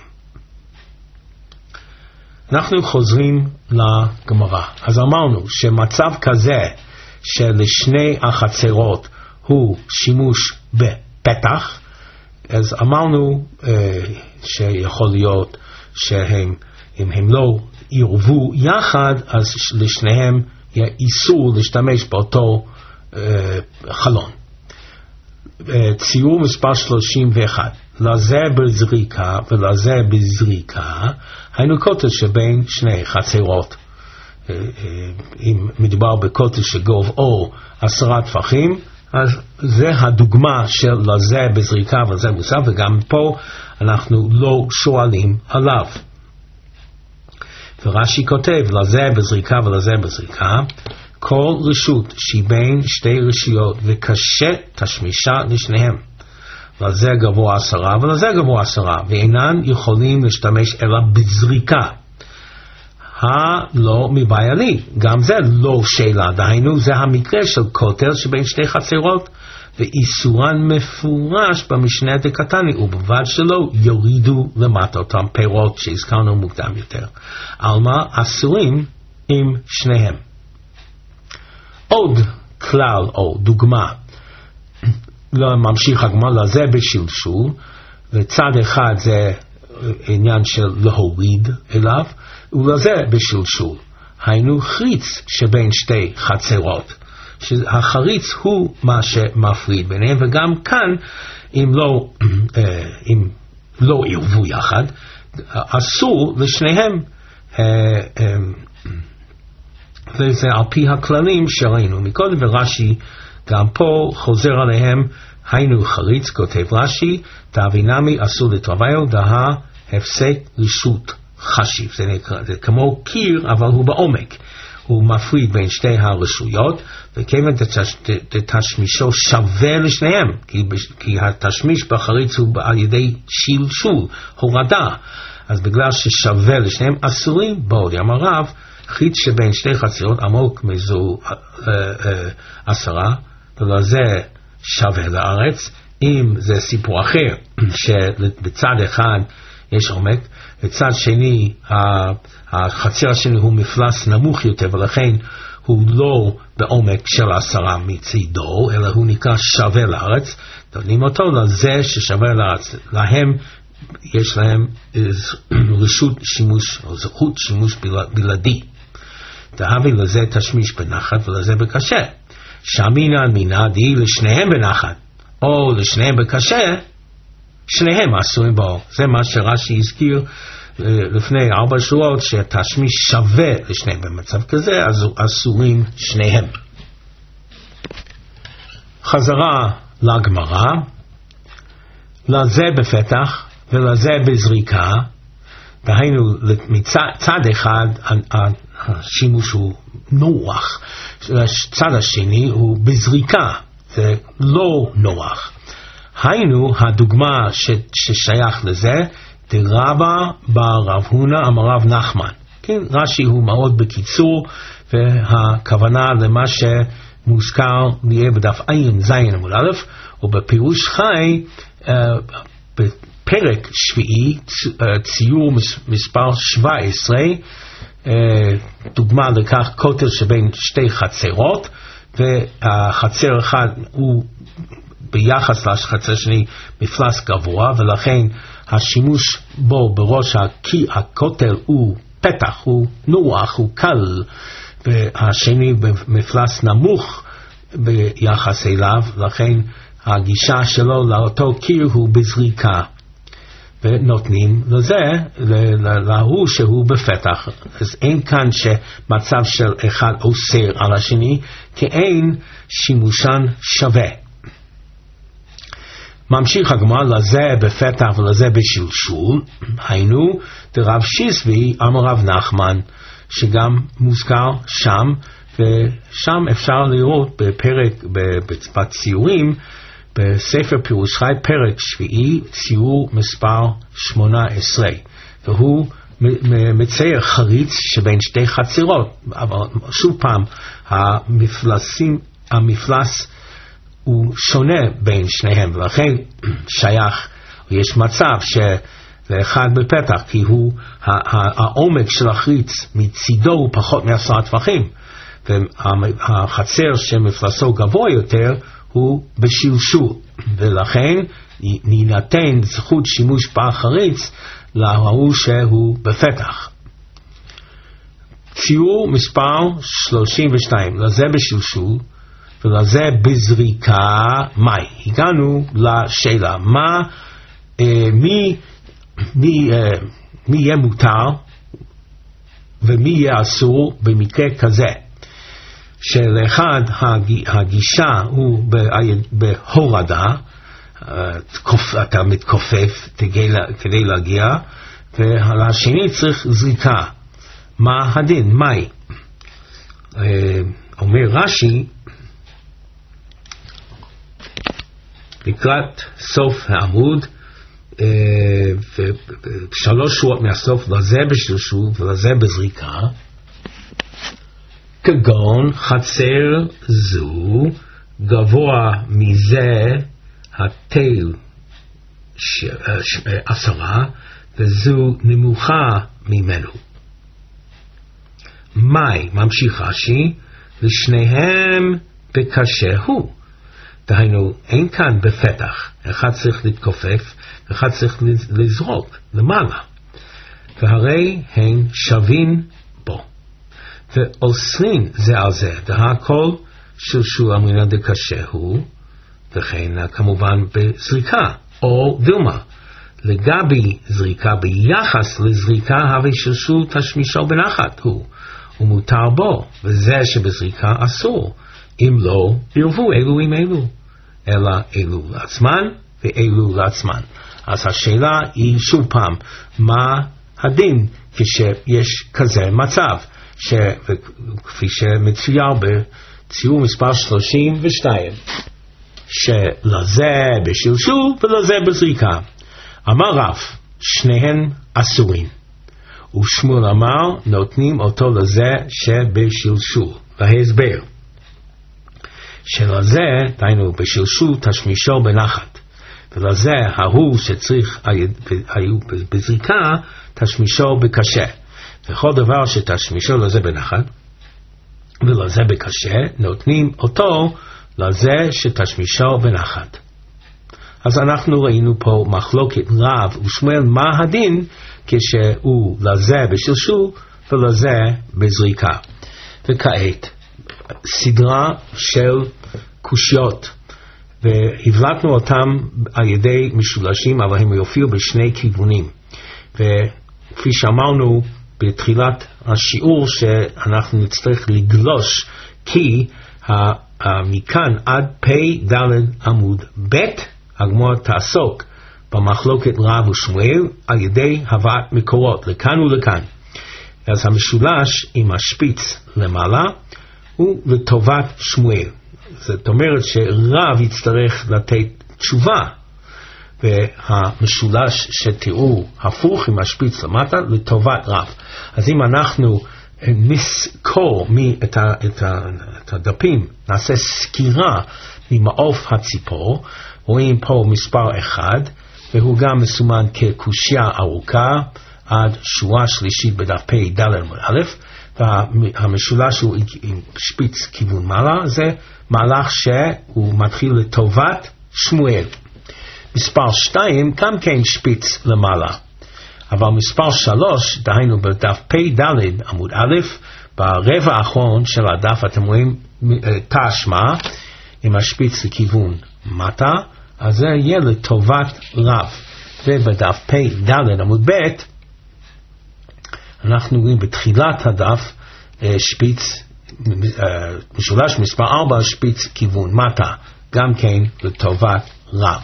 אנחנו חוזרים לגמרא. אז אמרנו שמצב כזה שלשני החצרות הוא שימוש בפתח, אז אמרנו אה, שיכול להיות שהם, אם הם לא ירבו יחד, אז לשניהם יהיה איסור להשתמש באותו אה, חלון. אה, ציור מספר שלושים ואחת, לזה בזריקה ולזה בזריקה, היינו כותל שבין שני חצרות. אה, אה, אם מדובר בכותל שגובהו עשרה טפחים, אז זה הדוגמה של לזה בזריקה ולזה בזריקה, וגם פה אנחנו לא שואלים עליו. ורש"י כותב לזה בזריקה ולזה בזריקה, כל רשות שהיא בין שתי רשויות וקשה תשמישה לשניהם, לזה גבוה עשרה ולזה גבוה עשרה, ואינן יכולים להשתמש אלא בזריקה. הלא מבעלי, גם זה לא שאלה, דהיינו זה המקרה של כותל שבין שתי חצרות, ואיסורן מפורש במשנה דקתני, ובלבד שלא יורידו למטה אותם פירות שהזכרנו מוקדם יותר. על מה אסורים עם שניהם. עוד כלל או דוגמה, לא ממשיך הגמרא, לזה בשלשול, וצד אחד זה עניין של להוריד אליו, ולזה בשלשול, היינו חריץ שבין שתי חצרות, שהחריץ הוא מה שמפריד ביניהם, וגם כאן אם לא, אם לא ערבו יחד, אסור לשניהם, וזה על פי הכללים שראינו מקודם, ורש"י גם פה חוזר עליהם, היינו חריץ, כותב רש"י, דאבינמי אסור לתרוויו, דהה הפסק רשות חשיב. זה, נקרא, זה כמו קיר, אבל הוא בעומק. הוא מפריד בין שתי הרשויות, וכיוון תשמישו שווה לשניהם, כי, כי התשמיש בחריץ הוא על ידי שילשול, הורדה. אז בגלל ששווה לשניהם אסורים, בעוד ים הרב, חיץ שבין שתי חצרות עמוק מזו אה, אה, עשרה, ולזה שווה לארץ. אם זה סיפור אחר, שבצד אחד יש עומק, בצד שני החצר השני הוא מפלס נמוך יותר, ולכן הוא לא בעומק של עשרה מצידו, אלא הוא נקרא שווה לארץ, דנים אותו לזה ששווה לארץ. להם יש להם רשות שימוש או זכות שימוש בלעדי. דהבי לזה תשמיש בנחת ולזה בקשה. שמינן מנעדי לשניהם בנחת או לשניהם בקשה, שניהם אסורים בו. זה מה שרש"י הזכיר לפני ארבע שורות, שהתשמיש שווה לשניהם. במצב כזה אז אסורים שניהם. חזרה לגמרא, לזה בפתח ולזה בזריקה, דהיינו מצד אחד השימוש הוא נוח, צד השני הוא בזריקה, זה לא נוח. היינו הדוגמה ש, ששייך לזה, דרבא ברב הונא אמר רב נחמן. כן, רש"י הוא מאוד בקיצור, והכוונה למה שמוזכר נהיה בדף עין זין עמוד א', ובפירוש חי uh, בפרק שביעי, ציור מספר שבע עשרה, uh, דוגמה לכך כותל שבין שתי חצרות, והחצר אחד הוא ביחס לחצר שני מפלס גבוה, ולכן השימוש בו בראש הכותל הוא פתח, הוא נוח, הוא קל, והשני במפלס נמוך ביחס אליו, לכן הגישה שלו לאותו קיר הוא בזריקה, ונותנים לזה להוא שהוא בפתח. אז אין כאן שמצב של אחד אוסר על השני, כי אין שימושן שווה. ממשיך הגמרא, לזה בפתח ולזה בשלשול, היינו דרב שיסבי אמר רב נחמן, שגם מוזכר שם, ושם אפשר לראות בפרק, בציורים, בספר פירוש חי, פרק שביעי, ציור מספר שמונה עשרה, והוא מצייר חריץ שבין שתי חצרות, אבל שוב פעם, המפלסים, המפלס הוא שונה בין שניהם, ולכן שייך, יש מצב שלאחד בפתח, כי הוא, העומק של החריץ מצידו הוא פחות מעשרה טפחים, והחצר שמפלסו גבוה יותר הוא בשלשול, ולכן ניתן זכות שימוש בחריץ להוא שהוא בפתח. ציור מספר שלושים ושתיים, לזה בשלשול ולזה בזריקה, מהי? הגענו לשאלה, מה, אה, מי, מי, אה, מי יהיה מותר ומי יהיה אסור במקרה כזה? שלאחד הגישה הוא בהורדה, אתה מתכופף כדי להגיע, ולשני צריך זריקה. מה הדין? מהי? אומר רש"י, לקראת סוף העמוד, ושלוש שורות מהסוף, לזה בשלשול ולזה בזריקה, כגון חצר זו גבוה מזה התל עשרה, וזו נמוכה ממנו. מאי, ממשיך רש"י, ושניהם בקשה הוא. דהיינו, אין כאן בפתח, אחד צריך להתכופף, ואחד צריך לזרוק למעלה. והרי הן שווים בו. ואוסרים זה על זה, דהכל שלשול אמרינא דקשה הוא, וכן כמובן בזריקה, או דילמה. לגבי זריקה ביחס לזריקה, הרי שלשול תשמישו בנחת הוא, ומותר בו, וזה שבזריקה אסור, אם לא ירבו אלו עם אלו, אלא אלו לעצמן ואלו לעצמן. אז השאלה היא שוב פעם, מה הדין כשיש כזה מצב, כפי שמצויר בציור מספר שלושים ושתיים, שלזה בשלשול ולזה בזריקה. אמר רב, שניהם אסורים. ושמואל אמר, נותנים אותו לזה שבשלשול. וההסבר, שלזה, דהיינו בשלשול תשמישו בנחת, ולזה ההוא שצריך היו בזריקה תשמישו בקשה. וכל דבר שתשמישו לזה בנחת ולזה בקשה, נותנים אותו לזה שתשמישו בנחת. אז אנחנו ראינו פה מחלוקת רב ושמואל מה הדין כשהוא לזה בשלשול ולזה בזריקה. וכעת סדרה של קושיות, והבלטנו אותם על ידי משולשים, אבל הם יופיעו בשני כיוונים. וכפי שאמרנו בתחילת השיעור, שאנחנו נצטרך לגלוש, כי מכאן עד פי ד' עמוד ב' הגמרא תעסוק במחלוקת רב ושמואל על ידי הבאת מקורות לכאן ולכאן. אז המשולש עם השפיץ למעלה הוא לטובת שמואל. זאת אומרת שרב יצטרך לתת תשובה, והמשולש שתראו הפוך עם השפיץ למטה לטובת רב. אז אם אנחנו נסקור את, ה, את, ה, את הדפים, נעשה סקירה ממעוף הציפור, רואים פה מספר אחד, והוא גם מסומן כקושיה ארוכה עד שורה שלישית בדף פי ד' א', והמשולש הוא עם שפיץ כיוון מעלה. זה מהלך שהוא מתחיל לטובת שמואל. מספר שתיים גם כן שפיץ למעלה, אבל מספר שלוש, דהיינו בדף פי ד' עמוד א', ברבע האחרון של הדף אתם רואים תשמע עם השפיץ לכיוון מטה, אז זה יהיה לטובת רב. ובדף פי ד' עמוד ב' אנחנו רואים בתחילת הדף שפיץ משולש מספר ארבע, שפיץ כיוון מטה, גם כן לטובת רב.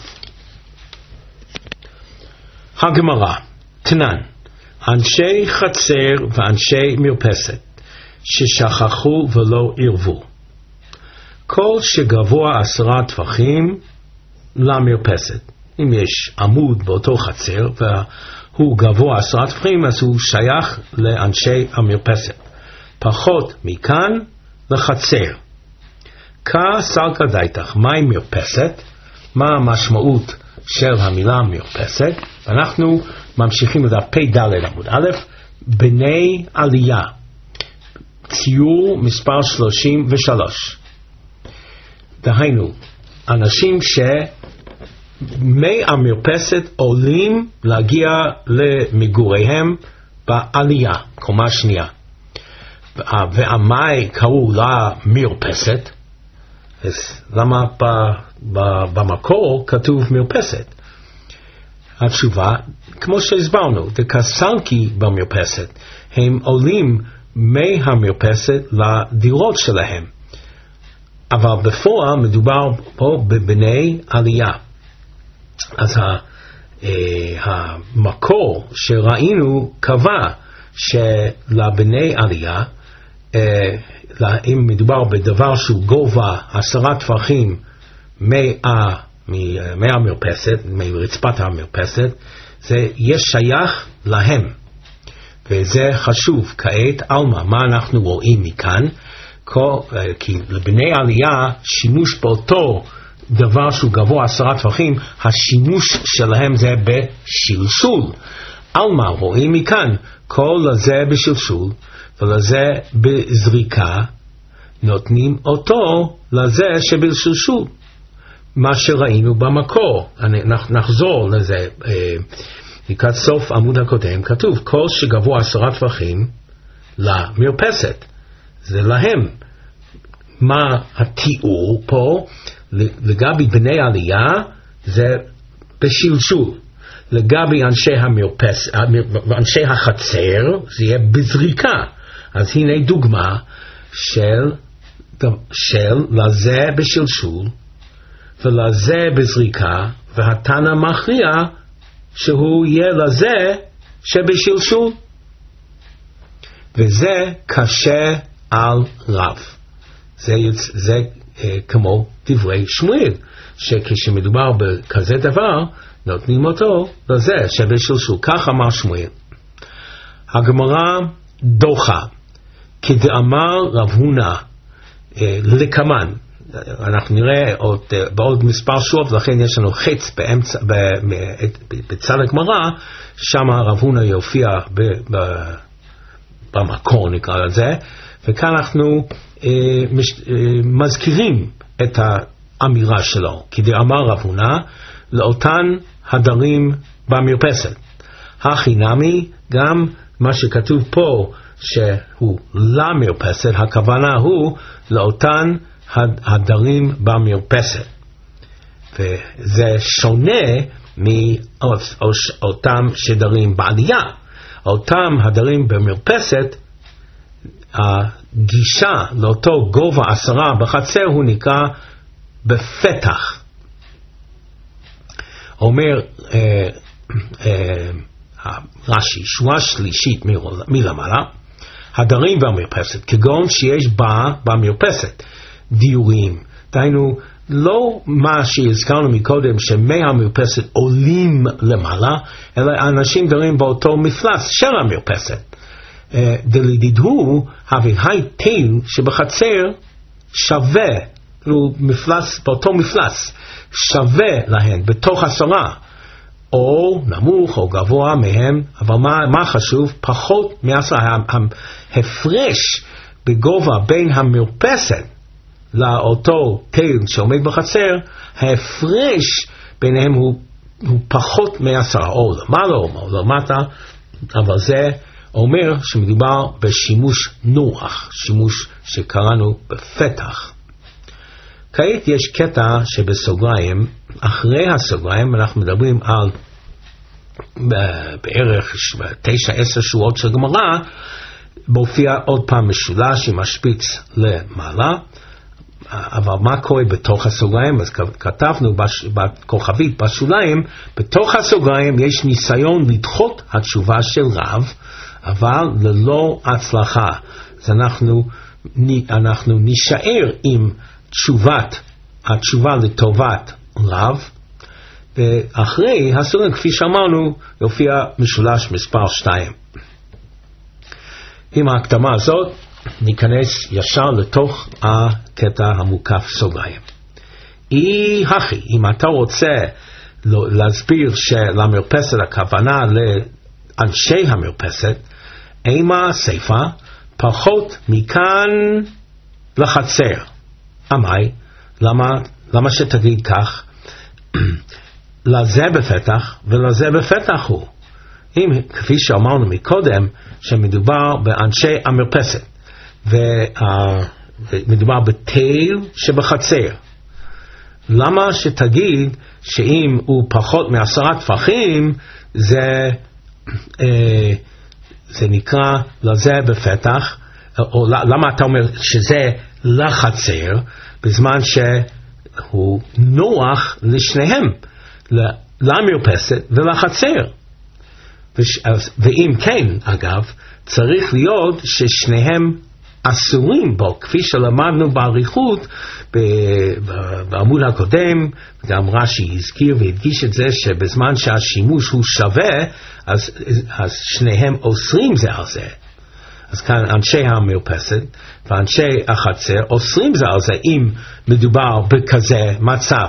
הגמרא תנן, אנשי חצר ואנשי מרפסת ששכחו ולא ערבו, כל שגבוה עשרה טפחים למרפסת. אם יש עמוד באותו חצר והוא גבוה עשרה טפחים, אז הוא שייך לאנשי המרפסת. פחות מכאן לחצר. כסלקא דייתך, מהי מרפסת? מה המשמעות של המילה מרפסת? אנחנו ממשיכים לדף פי ד' עמוד א', בני עלייה, ציור מספר שלושים ושלוש. דהיינו, אנשים שמהמרפסת עולים להגיע למגוריהם בעלייה, קומה שנייה. והמאי קראו לה מרפסת, אז למה במקור כתוב מרפסת? התשובה, כמו שהסברנו, דקסלקי במרפסת, הם עולים מהמרפסת לדירות שלהם, אבל בפועל מדובר פה בבני עלייה. אז המקור שראינו קבע שלבני עלייה, אם מדובר בדבר שהוא גובה עשרה טפחים מהמרפסת, מרצפת המרפסת, זה יש שייך להם. וזה חשוב. כעת, אלמה, מה אנחנו רואים מכאן? כי לבני עלייה, שימוש באותו דבר שהוא גבוה עשרה טפחים, השימוש שלהם זה בשלשול. אלמה, רואים מכאן, כל לזה בשלשול, ולזה בזריקה, נותנים אותו לזה שבשלשול. מה שראינו במקור, נחזור לזה, לקראת סוף עמוד הקודם, כתוב, כל שגבוה עשרה טפחים למרפסת, זה להם. מה התיאור פה? לגבי בני עלייה, זה בשלשול. לגבי אנשי המרפסת, אנשי החצר, זה יהיה בזריקה. אז הנה דוגמה של, של לזה בשלשול, ולזה בזריקה, והתנא מכריע שהוא יהיה לזה שבשלשול. וזה קשה על רב. זה, זה אה, כמו דברי שמואל, שכשמדובר בכזה דבר, נותנים אותו לזה שבשלשול. כך אמר שמואל. הגמרא דוחה, כדאמר רב הונא אה, לקמן. אנחנו נראה עוד, בעוד מספר שורות, לכן יש לנו חץ באמצע, בצד הגמרא, שם רב הונא יופיע ב, ב, במקור נקרא לזה, וכאן אנחנו אה, מש, אה, מזכירים את האמירה שלו, כדאמר רב הונא, לאותן הדרים במרפסת. הכי נמי, גם מה שכתוב פה, שהוא למרפסת, הכוונה הוא לאותן הדרים במרפסת. וזה שונה מאותם שדרים בעלייה. אותם הדרים במרפסת, הגישה לאותו גובה עשרה בחצר הוא נקרא בפתח. אומר אה, אה, רש"י, שורה שלישית מלמעלה, הדרים במרפסת, כגון שיש בה במרפסת דיורים. דהיינו, לא מה שהזכרנו מקודם שמהמרפסת עולים למעלה, אלא אנשים דרים באותו מפלס של המרפסת. דלדידהו, הווי הייטל שבחצר שווה, מפלס, באותו מפלס, שווה להן בתוך עשרה, או נמוך או גבוה מהם, אבל מה, מה חשוב? פחות מעשרה. ההפרש בגובה בין המרפסת לאותו תל שעומד בחצר, ההפרש ביניהם הוא, הוא פחות מעשרה, או למעלה או למטה, אבל זה אומר שמדובר בשימוש נוח, שימוש שקראנו בפתח. כעת יש קטע שבסוגריים, אחרי הסוגריים אנחנו מדברים על בערך תשע עשר שורות של גמרא, מופיע עוד פעם משולש עם השפיץ למעלה, אבל מה קורה בתוך הסוגריים? אז כתבנו בכוכבית בשוליים, בתוך הסוגריים יש ניסיון לדחות התשובה של רב, אבל ללא הצלחה. אז אנחנו, אנחנו נשאר עם תשובת, התשובה לטובת רב, ואחרי הסוגריים, כפי שאמרנו, יופיע משולש מספר שתיים. עם ההקדמה הזאת, ניכנס ישר לתוך הקטע המוקף סוגריים. אי הכי, אם אתה רוצה להסביר שלמרפסת הכוונה לאנשי המרפסת, אימה סיפה, פחות מכאן לחצר. אמי, למה, למה שתגיד כך? לזה בפתח ולזה בפתח הוא. אם, כפי שאמרנו מקודם, שמדובר באנשי המרפסת, ומדובר בתל שבחצר. למה שתגיד שאם הוא פחות מעשרה טפחים, זה, אה, זה נקרא לזה בפתח, או למה אתה אומר שזה לחצר, בזמן שהוא נוח לשניהם, למרפסת ולחצר. ואם כן, אגב, צריך להיות ששניהם אסורים בו, כפי שלמדנו באריכות בעמוד הקודם, גם רש"י הזכיר והדגיש את זה שבזמן שהשימוש הוא שווה, אז, אז שניהם אוסרים זה על זה. אז כאן אנשי המרפסת ואנשי החצר אוסרים זה על זה אם מדובר בכזה מצב.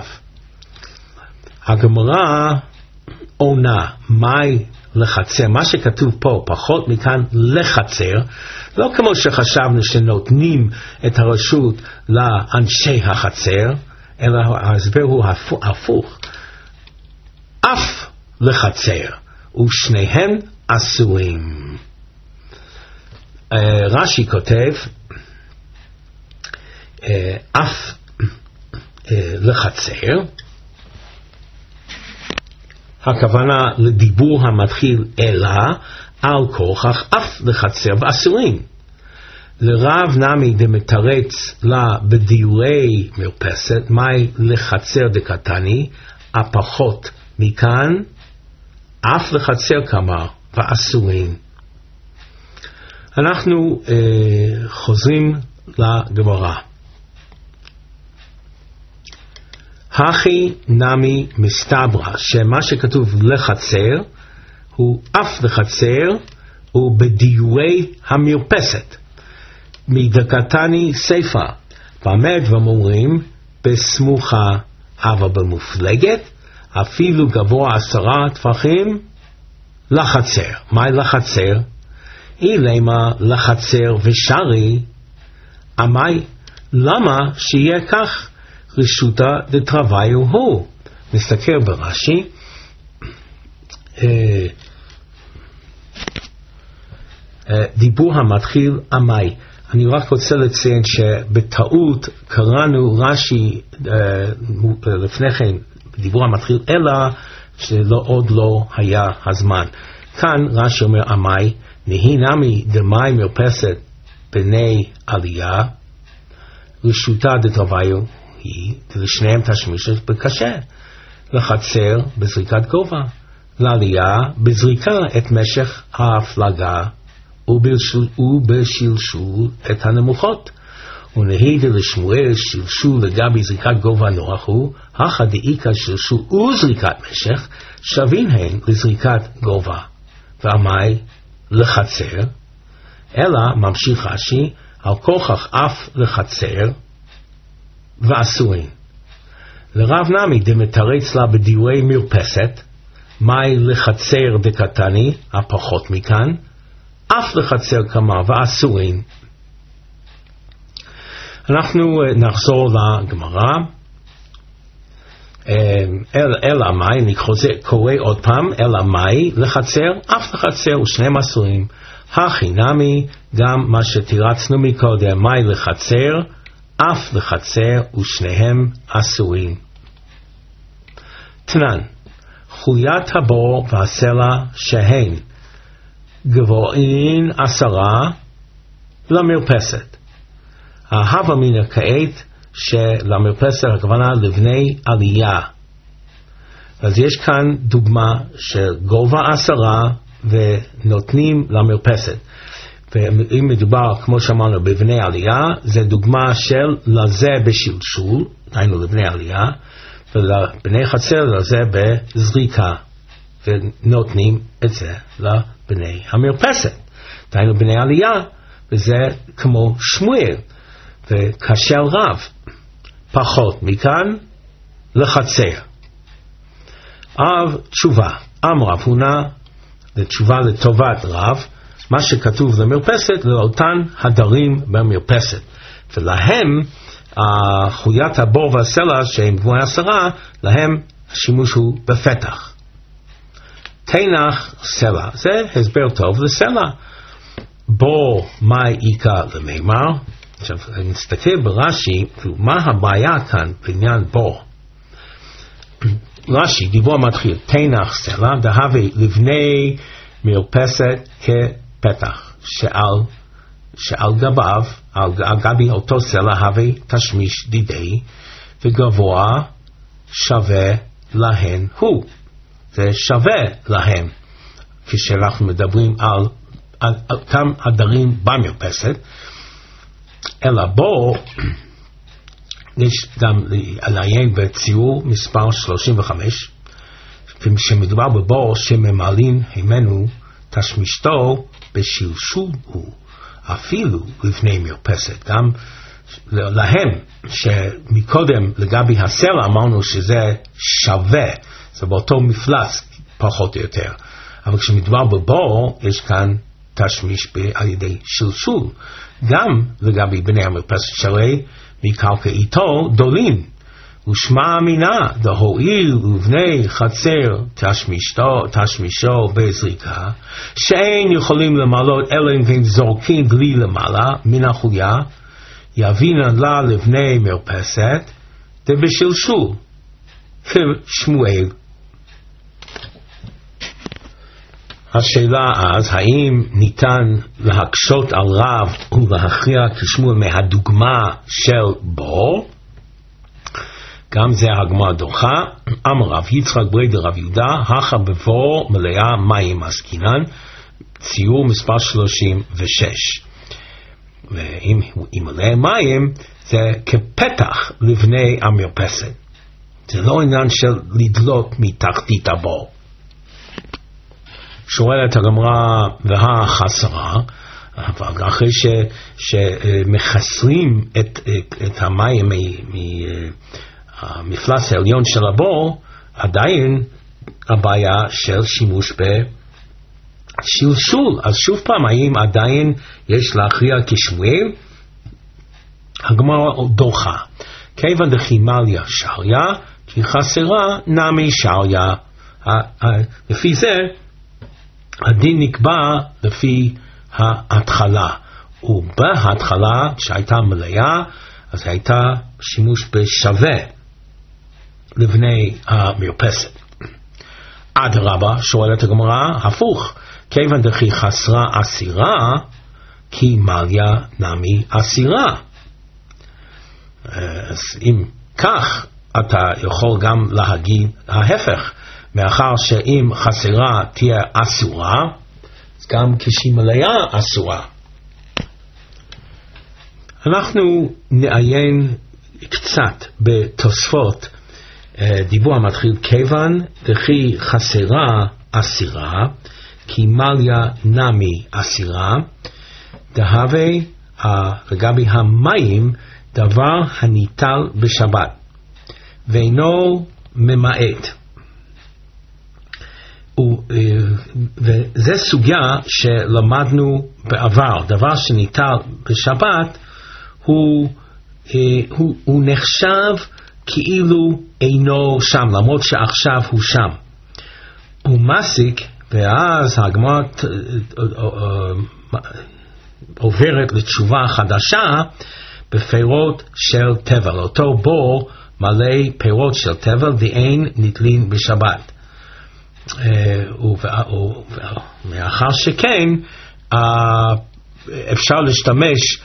הגמרא עונה, מהי לחצר? מה שכתוב פה, פחות מכאן לחצר, לא כמו שחשבנו שנותנים את הרשות לאנשי החצר, אלא ההסבר הוא הפוך. אף לחצר, ושניהם אסורים. רש"י כותב, אף לחצר, הכוונה לדיבור המתחיל אלא על כוכך אף לחצר ואסורים. לרב נמי דמתרץ לה בדיורי מרפסת, מהי לחצר דקתני, הפחות מכאן, אף לחצר כמה ואסורים. אנחנו אה, חוזרים לגמרא. הכי נמי מסתברא, שמה שכתוב לחצר הוא אף לחצר ובדיורי המרפסת. מדקתני סיפה, במה דברים אומרים? בסמוכה אבל במופלגת, אפילו גבוה עשרה טפחים לחצר. מהי לחצר? אילמה לחצר ושרי, אמי, למה שיהיה כך? רשותא דתרוויו הוא. נסתכל ברש"י, אה, אה, דיבור המתחיל אמי. אני רק רוצה לציין שבטעות קראנו רש"י אה, לפני כן דיבור המתחיל, אלא שעוד לא היה הזמן. כאן רש"י אומר אמי, נהי נמי דמאי מרפסת בני עלייה, רשותא דתרוויו היא, לשניהם תשמישת בקשה. לחצר בזריקת גובה, לעלייה בזריקה את משך ההפלגה, ובשלשול את הנמוכות. ונהיד לשמואל שלשול לגבי זריקת גובה נוח הוא, הכא דאיכא שלשול וזריקת משך, שווין הן לזריקת גובה. ואמי לחצר, אלא ממשיך רש"י, על כוכך אף לחצר ואסורים. לרב נמי דמתרץ לה בדיורי מרפסת, מהי לחצר דקתני, הפחות מכאן, אף לחצר כמה ואסורים. אנחנו נחזור לגמרא. אלא מאי, אני קורא עוד פעם, אלא מאי לחצר, אף לחצר ושניהם אסורים. הכי נמי, גם מה שתירצנו מקודם, מאי לחצר, אף לחצר ושניהם אסורים. תנן, חוליית הבור והסלע שהן גבוהין עשרה למרפסת. ההווה מן כעת שלמרפסת הכוונה לבני עלייה. אז יש כאן דוגמה של גובה עשרה ונותנים למרפסת. ואם מדובר, כמו שאמרנו, בבני עלייה, זה דוגמה של לזה בשלשול, היינו לבני עלייה, ולבני חצר לזה בזריקה, ונותנים את זה לבני המרפסת. היינו בני עלייה, וזה כמו שמואל, וקשל רב, פחות מכאן לחצר. אב תשובה, אמר רב הונא, לתשובה לטובת רב, מה שכתוב למרפסת, לאותן הדרים במרפסת. ולהם, חוליית הבור והסלע, שהם גבוהי עשרה, להם השימוש הוא בפתח. תנח סלע, זה הסבר טוב לסלע. בור, מה עיקר למימר? עכשיו, אני מסתכל ברש"י, מה הבעיה כאן בעניין בור? רש"י, דיבור מתחיל, תנח סלע, דהווה לבני מרפסת כפתח, שעל, שעל גביו, על, על גבי אותו סלע, הווה תשמיש דידי, וגבוה שווה להן הוא. זה שווה להם, כשאנחנו מדברים על, על, על כמה הדרים במרפסת, אלא בו יש גם לעיין בציור מספר שלושים וחמש, שמדובר בבו שממלאים הימנו תשמישתו בשלשול הוא, אפילו לפני מרפסת. גם להם שמקודם לגבי הסלע אמרנו שזה שווה, זה באותו מפלס פחות או יותר, אבל כשמדובר בבו יש כאן תשמיש על ידי שלשול. גם לגבי בני המרפסת שרי מקרקע איתו דולין, ושמע אמינה דהואיל ובני חצר תשמישתו, תשמישו בזריקה, שאין יכולים למלות אלא אם כן זורקים דלי למעלה מן החוליה, יבינן לה לבני מרפסת דבשלשול כשמואל. השאלה אז, האם ניתן להקשות על רב ולהכריע כשמואל מהדוגמה של בו? גם זה הגמרא דוחה. אמר רב יצחק ברי דרב יהודה, הכא בבו מלאה מים עסקינן, ציור מספר שלושים ושש. ואם הוא מלא מים, זה כפתח לבני המרפסת. זה לא עניין של לדלות מתחתית הבו. שואלת הגמרא והחסרה, אבל אחרי ש, שמחסרים את, את, את המים מהמפלס העליון של הבו, עדיין הבעיה של שימוש בשלשול. אז שוב פעם, האם עדיין יש להכריע כשמואל? הגמרא דוחה. כיוון דחימליה שריה, כי חסרה נמי שריה. לפי זה, הדין נקבע לפי ההתחלה, ובהתחלה שהייתה מלאה, אז הייתה שימוש בשווה לבני המרפסת. עד רבה שואלת הגמרא, הפוך, כיוון דכי חסרה אסירה, כי מליה נמי אסירה. אז אם כך, אתה יכול גם להגיד ההפך, מאחר שאם חסרה תהיה אסורה, אז גם כשהיא מלאה אסורה. אנחנו נעיין קצת בתוספות דיבור המתחיל, כיוון דכי חסרה אסירה, כי מליה נמי אסירה, דהווה לגבי המים דבר הניטל בשבת, ואינו ממעט. וזה סוגיה שלמדנו בעבר. דבר שניטל בשבת הוא, הוא, הוא נחשב כאילו אינו שם, למרות שעכשיו הוא שם. הוא מסיק, ואז הגמרא עוברת לתשובה חדשה בפירות של תבל. אותו בור מלא פירות של תבל ואין נטלין בשבת. ומאחר שכן אפשר להשתמש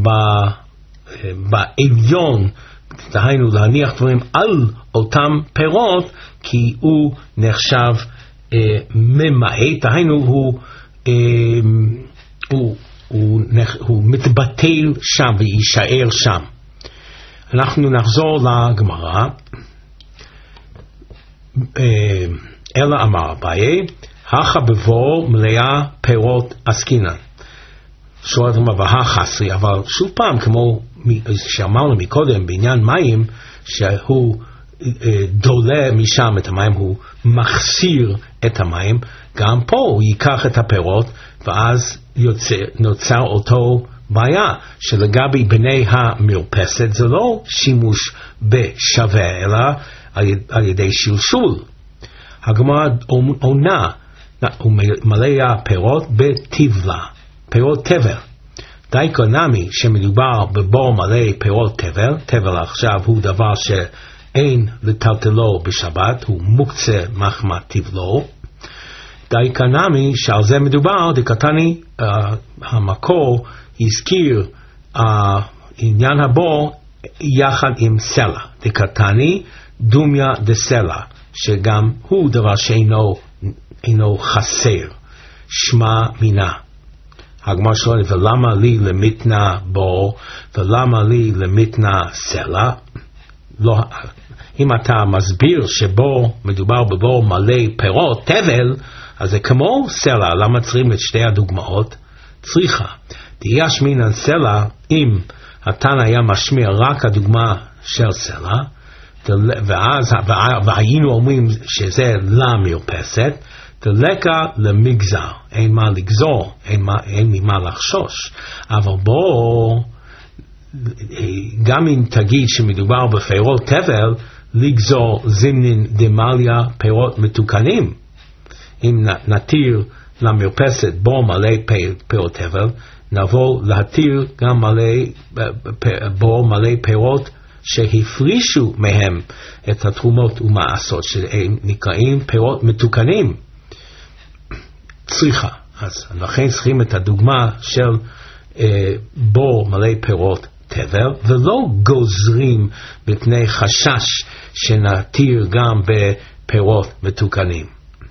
בעליון, דהיינו להניח דברים על אותם פירות, כי הוא נחשב ממעט, דהיינו הוא, הוא, הוא, הוא מתבטל שם ויישאר שם. אנחנו נחזור לגמרא. אלא אמר אביי, הכא בבו מלאה פירות עסקינן. שואלת הגמרא והחסרי, אבל שוב פעם, כמו שאמרנו מקודם בעניין מים, שהוא דולה משם את המים, הוא מחסיר את המים, גם פה הוא ייקח את הפירות, ואז יוצא, נוצר אותו בעיה, שלגבי בני המרפסת זה לא שימוש בשווה, אלא על ידי שלשול. הגמרא עונה, הוא מלא פירות בתבלה, פירות תבל. דייקה נמי שמדובר בבור מלא פירות תבל, תבל עכשיו הוא דבר שאין לטלטלו בשבת, הוא מוקצה מחמת תבלו. דייקה נמי שעל זה מדובר, דקתני, uh, המקור הזכיר uh, עניין הבור יחד עם סלע. דקתני דומיה דסלע, שגם הוא דבר שאינו אינו חסר, שמע מינה. הגמרא שואלת, ולמה לי למתנה בור, ולמה לי למתנה סלע? לא, אם אתה מסביר שבור, מדובר בבור מלא פירות, תבל, אז זה כמו סלע. למה צריכים את שתי הדוגמאות? צריכה. תיאש מינן סלע, אם התנא היה משמיע רק הדוגמה של סלע, ואז, והיינו אומרים שזה למרפסת, תלקה למגזר, אין מה לגזור, אין, מה, אין ממה לחשוש. אבל בוא, גם אם תגיד שמדובר בפירות תבל, לגזור זמנין דמליה פירות מתוקנים. אם נתיר למרפסת בור מלא פירות תבל, נבוא להתיר גם מלא, בור מלא פירות שהפרישו מהם את התרומות ומעשות, שהם נקראים פירות מתוקנים. צריכה. אז לכן צריכים את הדוגמה של אה, בור מלא פירות תבל, ולא גוזרים בפני חשש שנתיר גם בפירות מתוקנים.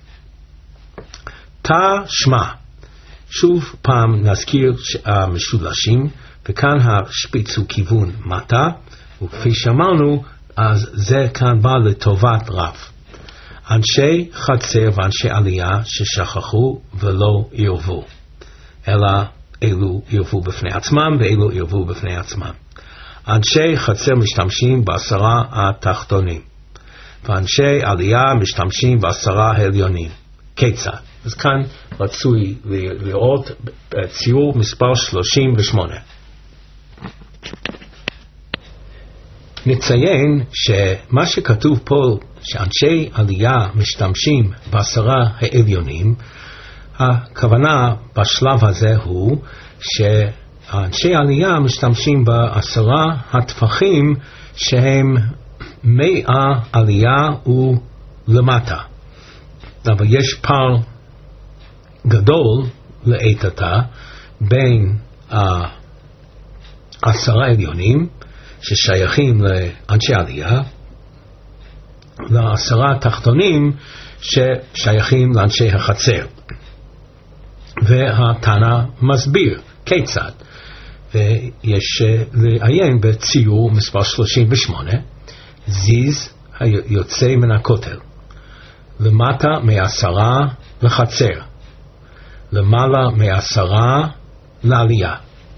תא שמע. שוב פעם נזכיר המשולשים, וכאן השפיץ הוא כיוון מטה, וכפי שאמרנו, אז זה כאן בא לטובת רב. אנשי חצר ואנשי עלייה ששכחו ולא ירבו, אלא אלו ירבו בפני עצמם ואלו ירבו בפני עצמם. אנשי חצר משתמשים בעשרה התחתונים, ואנשי עלייה משתמשים בעשרה העליונים. כיצד? אז כאן רצוי לראות ציור מספר שלושים ושמונה. נציין שמה שכתוב פה, שאנשי עלייה משתמשים בעשרה העליונים, הכוונה בשלב הזה הוא שאנשי עלייה משתמשים בעשרה הטפחים שהם מהעלייה ולמטה. אבל יש פער גדול לעת עתה בין העשרה העליונים ששייכים לאנשי עלייה, לעשרה התחתונים ששייכים לאנשי החצר. והתנא מסביר כיצד. ויש לעיין בציור מספר שלושים ושמונה, זיז היוצא מן הכותל, למטה מעשרה לחצר, למעלה מעשרה לעלייה.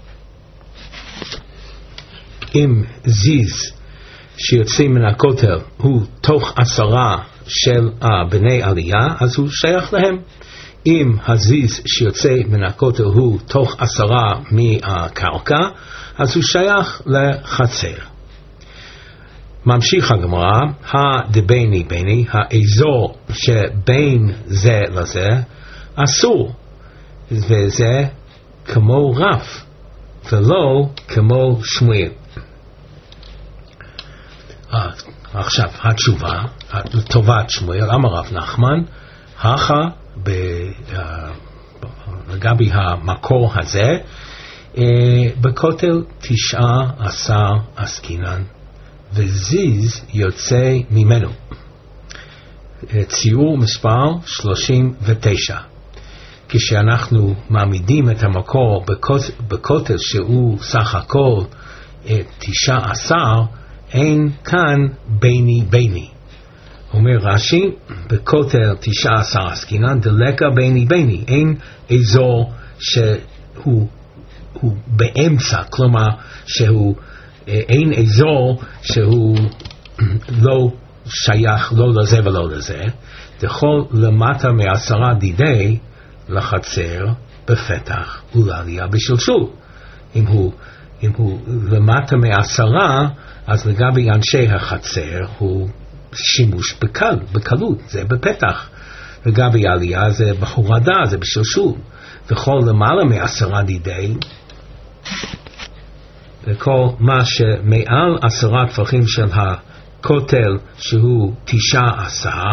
אם זיז שיוצא מן הכותל הוא תוך עשרה של בני עלייה, אז הוא שייך להם. אם הזיז שיוצא מן הכותל הוא תוך עשרה מהקרקע, אז הוא שייך לחצר. ממשיך הגמרא, הדביני ביני, האזור שבין זה לזה, אסור, וזה כמו רב, ולא כמו שמואל. עכשיו, התשובה, לטובת שמואל, אמר רב נחמן, הכה לגבי המקור הזה, בכותל תשעה עשר עסקינן, וזיז יוצא ממנו. ציור מספר שלושים ותשע. כשאנחנו מעמידים את המקור בכותל שהוא סך הכל תשעה עשר, אין כאן ביני ביני. אומר רש"י, בכותל תשעה עשר עסקינן, דלקה ביני ביני. אין אזור שהוא הוא באמצע, כלומר שהוא אין אזור שהוא לא שייך לא לזה ולא לזה. דכל למטה מעשרה דידי לחצר בפתח ולעלייה בשלשול. אם הוא, אם הוא למטה מעשרה, אז לגבי אנשי החצר הוא שימוש בקל, בקלות, זה בפתח. לגבי העלייה זה בהורדה, זה בשלשול. וכל למעלה מעשרה דידי, וכל מה שמעל עשרה טפחים של הכותל שהוא תשעה עשר,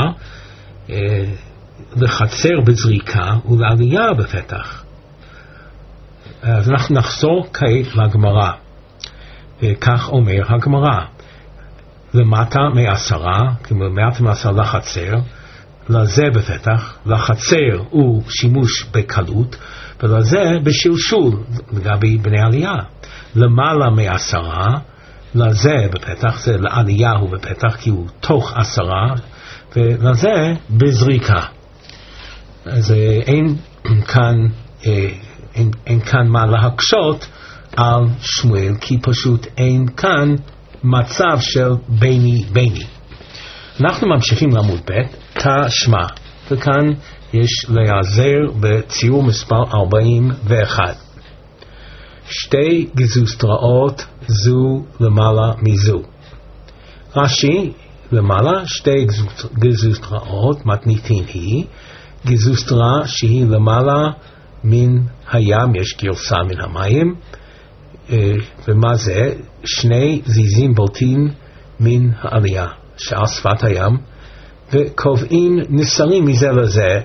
לחצר בזריקה ולעלייה בפתח. אז אנחנו נחזור כעת לגמרא. כך אומר הגמרא, למטה מעשרה, למטה מעשרה לחצר, לזה בפתח, לחצר הוא שימוש בקלות, ולזה בשלשול לגבי בני עלייה. למעלה מעשרה, לזה בפתח, זה לעלייה הוא בפתח כי הוא תוך עשרה, ולזה בזריקה. אז אין כאן, אין, אין כאן מה להקשות על שמואל, כי פשוט אין כאן מצב של ביני ביני. אנחנו ממשיכים לעמוד ב' תשמע, וכאן יש להיעזר בציור מספר ארבעים ואחת. שתי גזוסטראות זו למעלה מזו. רש"י למעלה, שתי גזוסטראות מתניתין היא, גזוסטרה שהיא למעלה מן הים, יש גרסה מן המים, ומה זה? שני זיזים בולטים מן העלייה שעל שפת הים, וקובעים נסרים מזה לזה,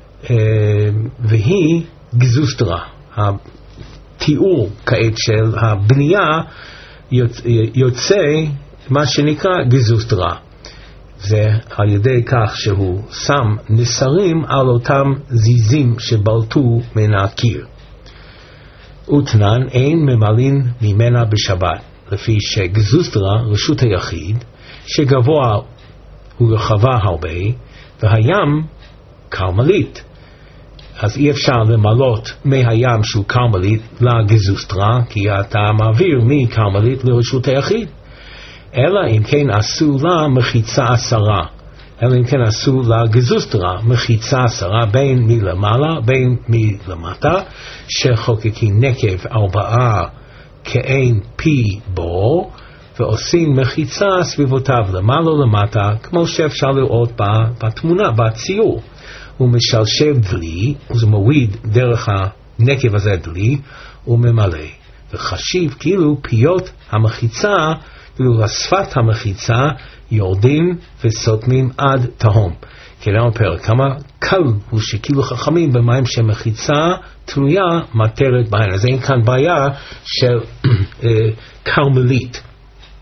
והיא גזוסטרה. התיאור כעת של הבנייה יוצא מה שנקרא גזוסטרה. זה על ידי כך שהוא שם נסרים על אותם זיזים שבלטו מן הקיר. ותנן אין ממלין ממנה בשבת, לפי שגזוסטרה רשות היחיד, שגבוה הוא רחבה הרבה, והים קרמלית. אז אי אפשר למלות מהים שהוא קרמלית לגזוסטרה, כי אתה מעביר מקרמלית לרשות היחיד. אלא אם כן עשו לה מחיצה עשרה, אלא אם כן עשו לה גזוסטרה מחיצה עשרה, בין מלמעלה בין מלמטה, שחוקקים נקב ארבעה כאין פי בור, ועושים מחיצה סביבותיו למעלה למטה, כמו שאפשר לראות בתמונה, בציור. הוא משלשל דלי, הוא מוריד דרך הנקב הזה דלי, וממלא. וחשיב כאילו פיות המחיצה, כאילו השפת המחיצה, יורדים וסותמים עד תהום. כלומר פרק, כמה קל הוא שכאילו חכמים במים שמחיצה תלויה מטרת בהן. אז אין כאן בעיה של קרמלית.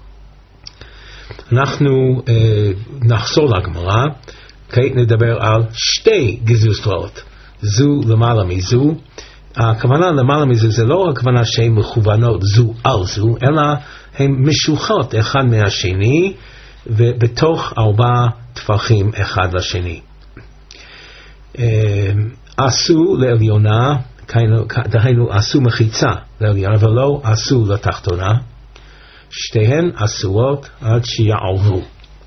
אנחנו נחזור לגמרא, כעת נדבר על שתי גזוסטראות, זו למעלה מזו. הכוונה למעלה מזו זה לא הכוונה שהן מכוונות זו על זו, אלא הן משוחות אחד מהשני, ובתוך ארבע טפחים אחד לשני. עשו לעליונה, דהיינו עשו מחיצה לעליונה, ולא עשו לתחתונה. שתיהן עשוות עד שיערבו.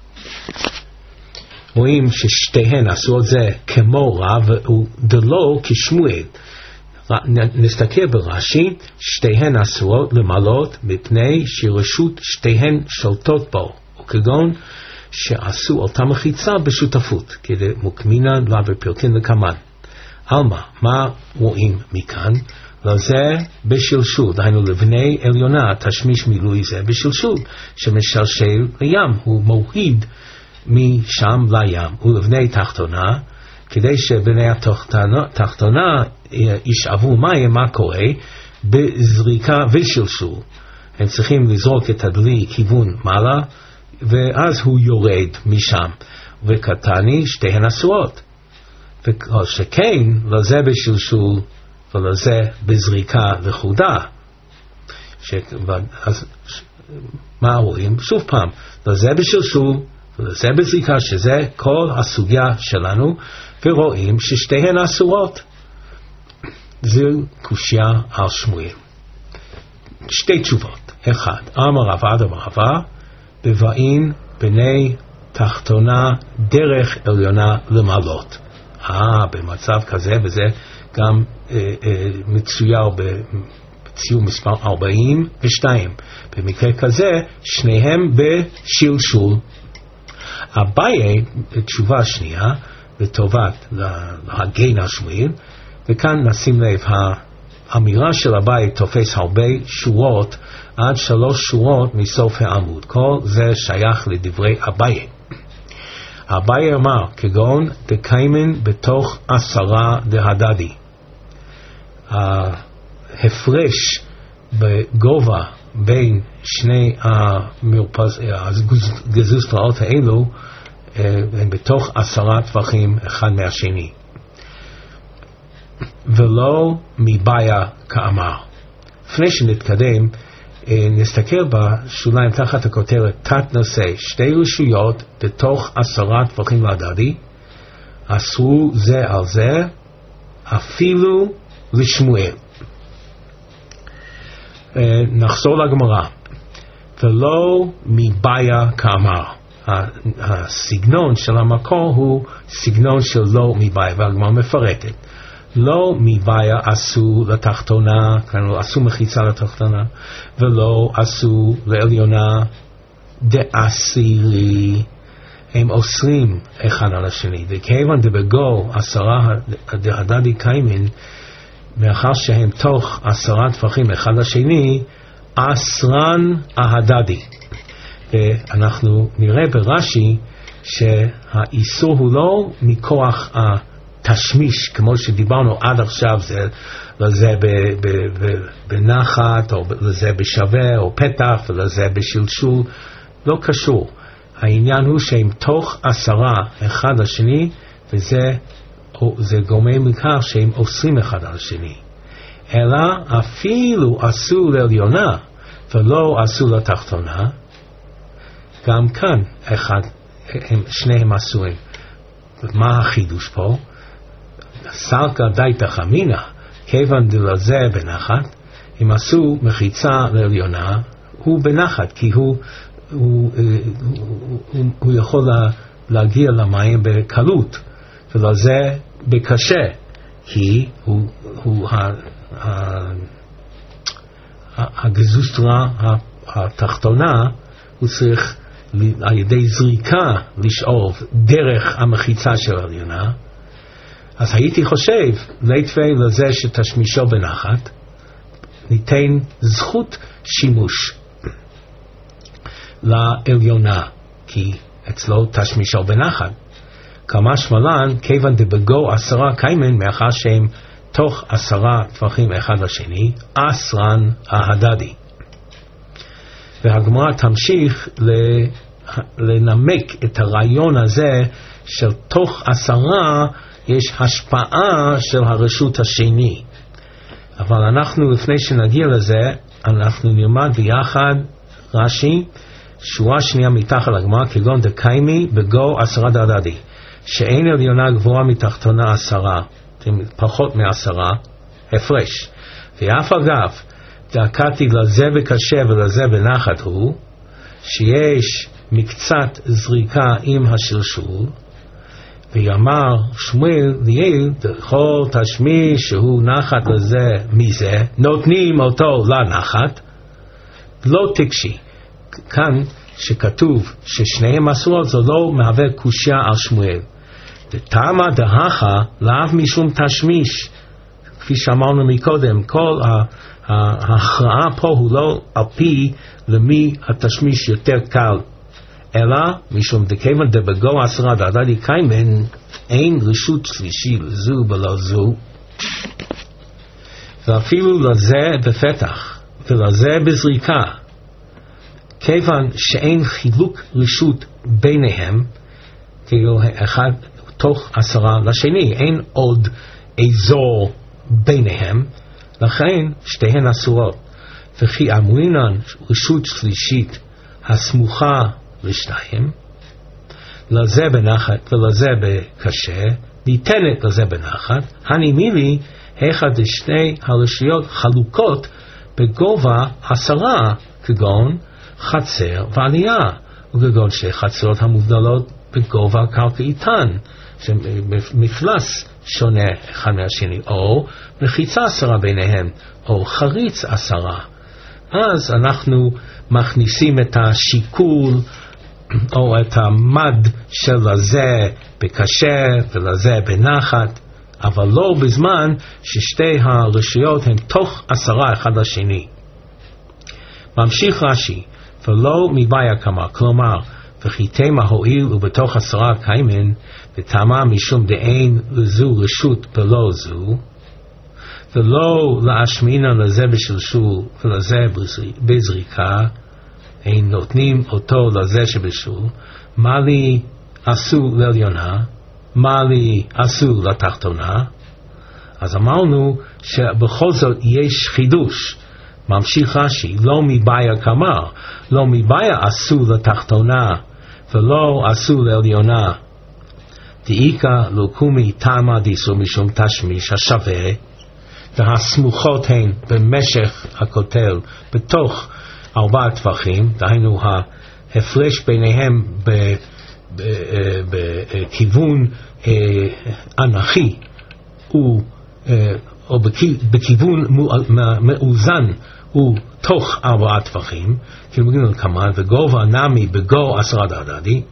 רואים ששתיהן עשוות זה כמו רב ודלו כשמואל. נסתכל ברש"י, שתיהן עשוות למלות מפני שרשות שתיהן שולטות בו, וכגון שעשו אותה מחיצה בשותפות, כדי מוקמינן לה בפרקין לקמן. אלמה, מה רואים מכאן? לזה בשלשול, דהיינו לבני עליונה תשמיש מילוי זה בשלשול, שמשלשל לים, הוא מוריד משם לים, ולבני תחתונה, כדי שבני התחתונה ישאבו מים, מה קורה? בזריקה ושלשול. הם צריכים לזרוק את הדלי כיוון מעלה, ואז הוא יורד משם. וקטני שתיהן עשוות. שכן, לזה בשלשול, ולזה בזריקה וחודה. ש... אז מה רואים? שוב פעם, לזה בשלשול, ולזה בזריקה, שזה כל הסוגיה שלנו, ורואים ששתיהן אסורות. זו קושיה על שמואל. שתי תשובות. אחד, אמר רבא אמר רבא, בבאים בני תחתונה דרך עליונה למעלות. אה, במצב כזה, וזה גם אה, אה, מצויר בציור מספר ארבעים ושתיים. במקרה כזה, שניהם בשלשול. אביי, תשובה שנייה, לטובת להגן על שמואל, וכאן נשים לב, האמירה של אביי תופס הרבה שורות, עד שלוש שורות מסוף העמוד. כל זה שייך לדברי אביי. אביי אמר, כגון דקיימן בתוך עשרה דהדדי. ההפרש בגובה בין שני הגזוסטראות האלו הם בתוך עשרה טווחים אחד מהשני. ולא מבעיה כאמר. לפני שנתקדם, נסתכל בשוליים תחת הכותרת תת נושא, שתי רשויות בתוך עשרה טווחים להדדי, אסרו זה על זה, אפילו לשמואל. נחזור לגמרא. ולא מבעיה כאמר. הסגנון של המקור הוא סגנון של לא מבעיה, והגמרא מפרטת. לא מבעיה עשו לתחתונה, כלומר עשו מחיצה לתחתונה, ולא עשו לעליונה דעשירי. הם אוסרים אחד על השני. וכיוון דבגו עשרה דהדדי קיימין, מאחר שהם תוך עשרה טפחים אחד לשני, עשרן ההדדי. ואנחנו נראה ברש"י שהאיסור הוא לא מכוח התשמיש, כמו שדיברנו עד עכשיו, זה לזה בנחת, או לזה בשווה, או פתח, ולזה בשלשול, לא קשור. העניין הוא שהם תוך עשרה אחד לשני, וזה זה גורם מכך שהם אוסרים אחד על השני. אלא אפילו עשו לעליונה, ולא עשו לתחתונה, גם כאן אחד, הם, שניהם אסורים. מה החידוש פה? סלקא דייתא חמינא, כיוון דלזה בנחת, הם עשו מחיצה לעליונה, הוא בנחת, כי הוא, הוא, הוא, הוא, הוא יכול לה, להגיע למים בקלות, ולזה בקשה, כי הוא, הוא ה, ה, הגזוסטרה התחתונה, הוא צריך על ידי זריקה לשאוב דרך המחיצה של העליונה. אז הייתי חושב ליטווי לזה שתשמישו בנחת, ניתן זכות שימוש לעליונה, כי אצלו תשמישו בנחת. כמה שמלן, כיוון דבגו עשרה קיימן, מאחר שהם תוך עשרה טווחים אחד לשני, עשרן ההדדי. והגמרא תמשיך לנמק את הרעיון הזה של תוך עשרה יש השפעה של הרשות השני. אבל אנחנו לפני שנגיע לזה, אנחנו נלמד ביחד רש"י, שורה שנייה מתחת לגמרא, כגון דקיימי בגו עשרה דהדדי, שאין עליונה גבוהה מתחתונה עשרה, פחות מעשרה, הפרש. ואף אגב, דקתי לזה בקשה ולזה בנחת הוא, שיש מקצת זריקה עם השלשול, ויאמר שמואל ליאל, דכל תשמיש שהוא נחת לזה מזה, נותנים אותו לנחת, לא תקשי. כאן שכתוב ששניהם אסורות, זה לא מהווה קושיה על שמואל. דתמה דהכה לאו משום תשמיש, כפי שאמרנו מקודם, כל ההכרעה פה הוא לא על פי למי התשמיש יותר קל, אלא משום דכיוון דבגו עשרה דהדדי קיימן, אין רשות שלישי לזו ולא זו, ואפילו לזה בפתח ולזה בזריקה, כיוון שאין חילוק רשות ביניהם, כאילו אחד תוך עשרה לשני, אין עוד אזור ביניהם, לכן שתיהן אסורות. וכי אמרינן רשות שלישית הסמוכה לשתיים, לזה בנחת ולזה בקשה, ניתנת לזה בנחת, הנימילי היכא דשתי הרשויות חלוקות בגובה עשרה, כגון חצר ועלייה, וכגון שחצרות המובדלות בגובה קרקע איתן, שמפלס שונה אחד מהשני, או מחיצה עשרה ביניהם, או חריץ עשרה. אז אנחנו מכניסים את השיקול, או את המד של לזה בקשה ולזה בנחת, אבל לא בזמן ששתי הרשויות הן תוך עשרה אחד לשני. ממשיך רש"י, ולא מבעיה כמה, כלומר, וכי תמה הועיל ובתוך עשרה קיימן, ותמה משום דאין לזו רשות בלא זו, ולא להשמינה לזה בשלשול ולזה בזריקה, אין נותנים אותו לזה שבשול, מה לי עשו לעליונה, מה לי עשו לתחתונה. אז אמרנו שבכל זאת יש חידוש. ממשיך רש"י, לא מבעיה כמר, לא מבעיה עשו לתחתונה ולא עשו לעליונה. דאיקה לוקומי תמה דיסו משום תשמיש השווה, והסמוכות הן במשך הכותל בתוך ארבעה טווחים, דהיינו ההפרש ביניהם בכיוון אנכי או בכיוון מאוזן הוא תוך ארבעה טווחים, כאילו מגיעים לכמה, וגובה נמי בגו עשרה דרדדי,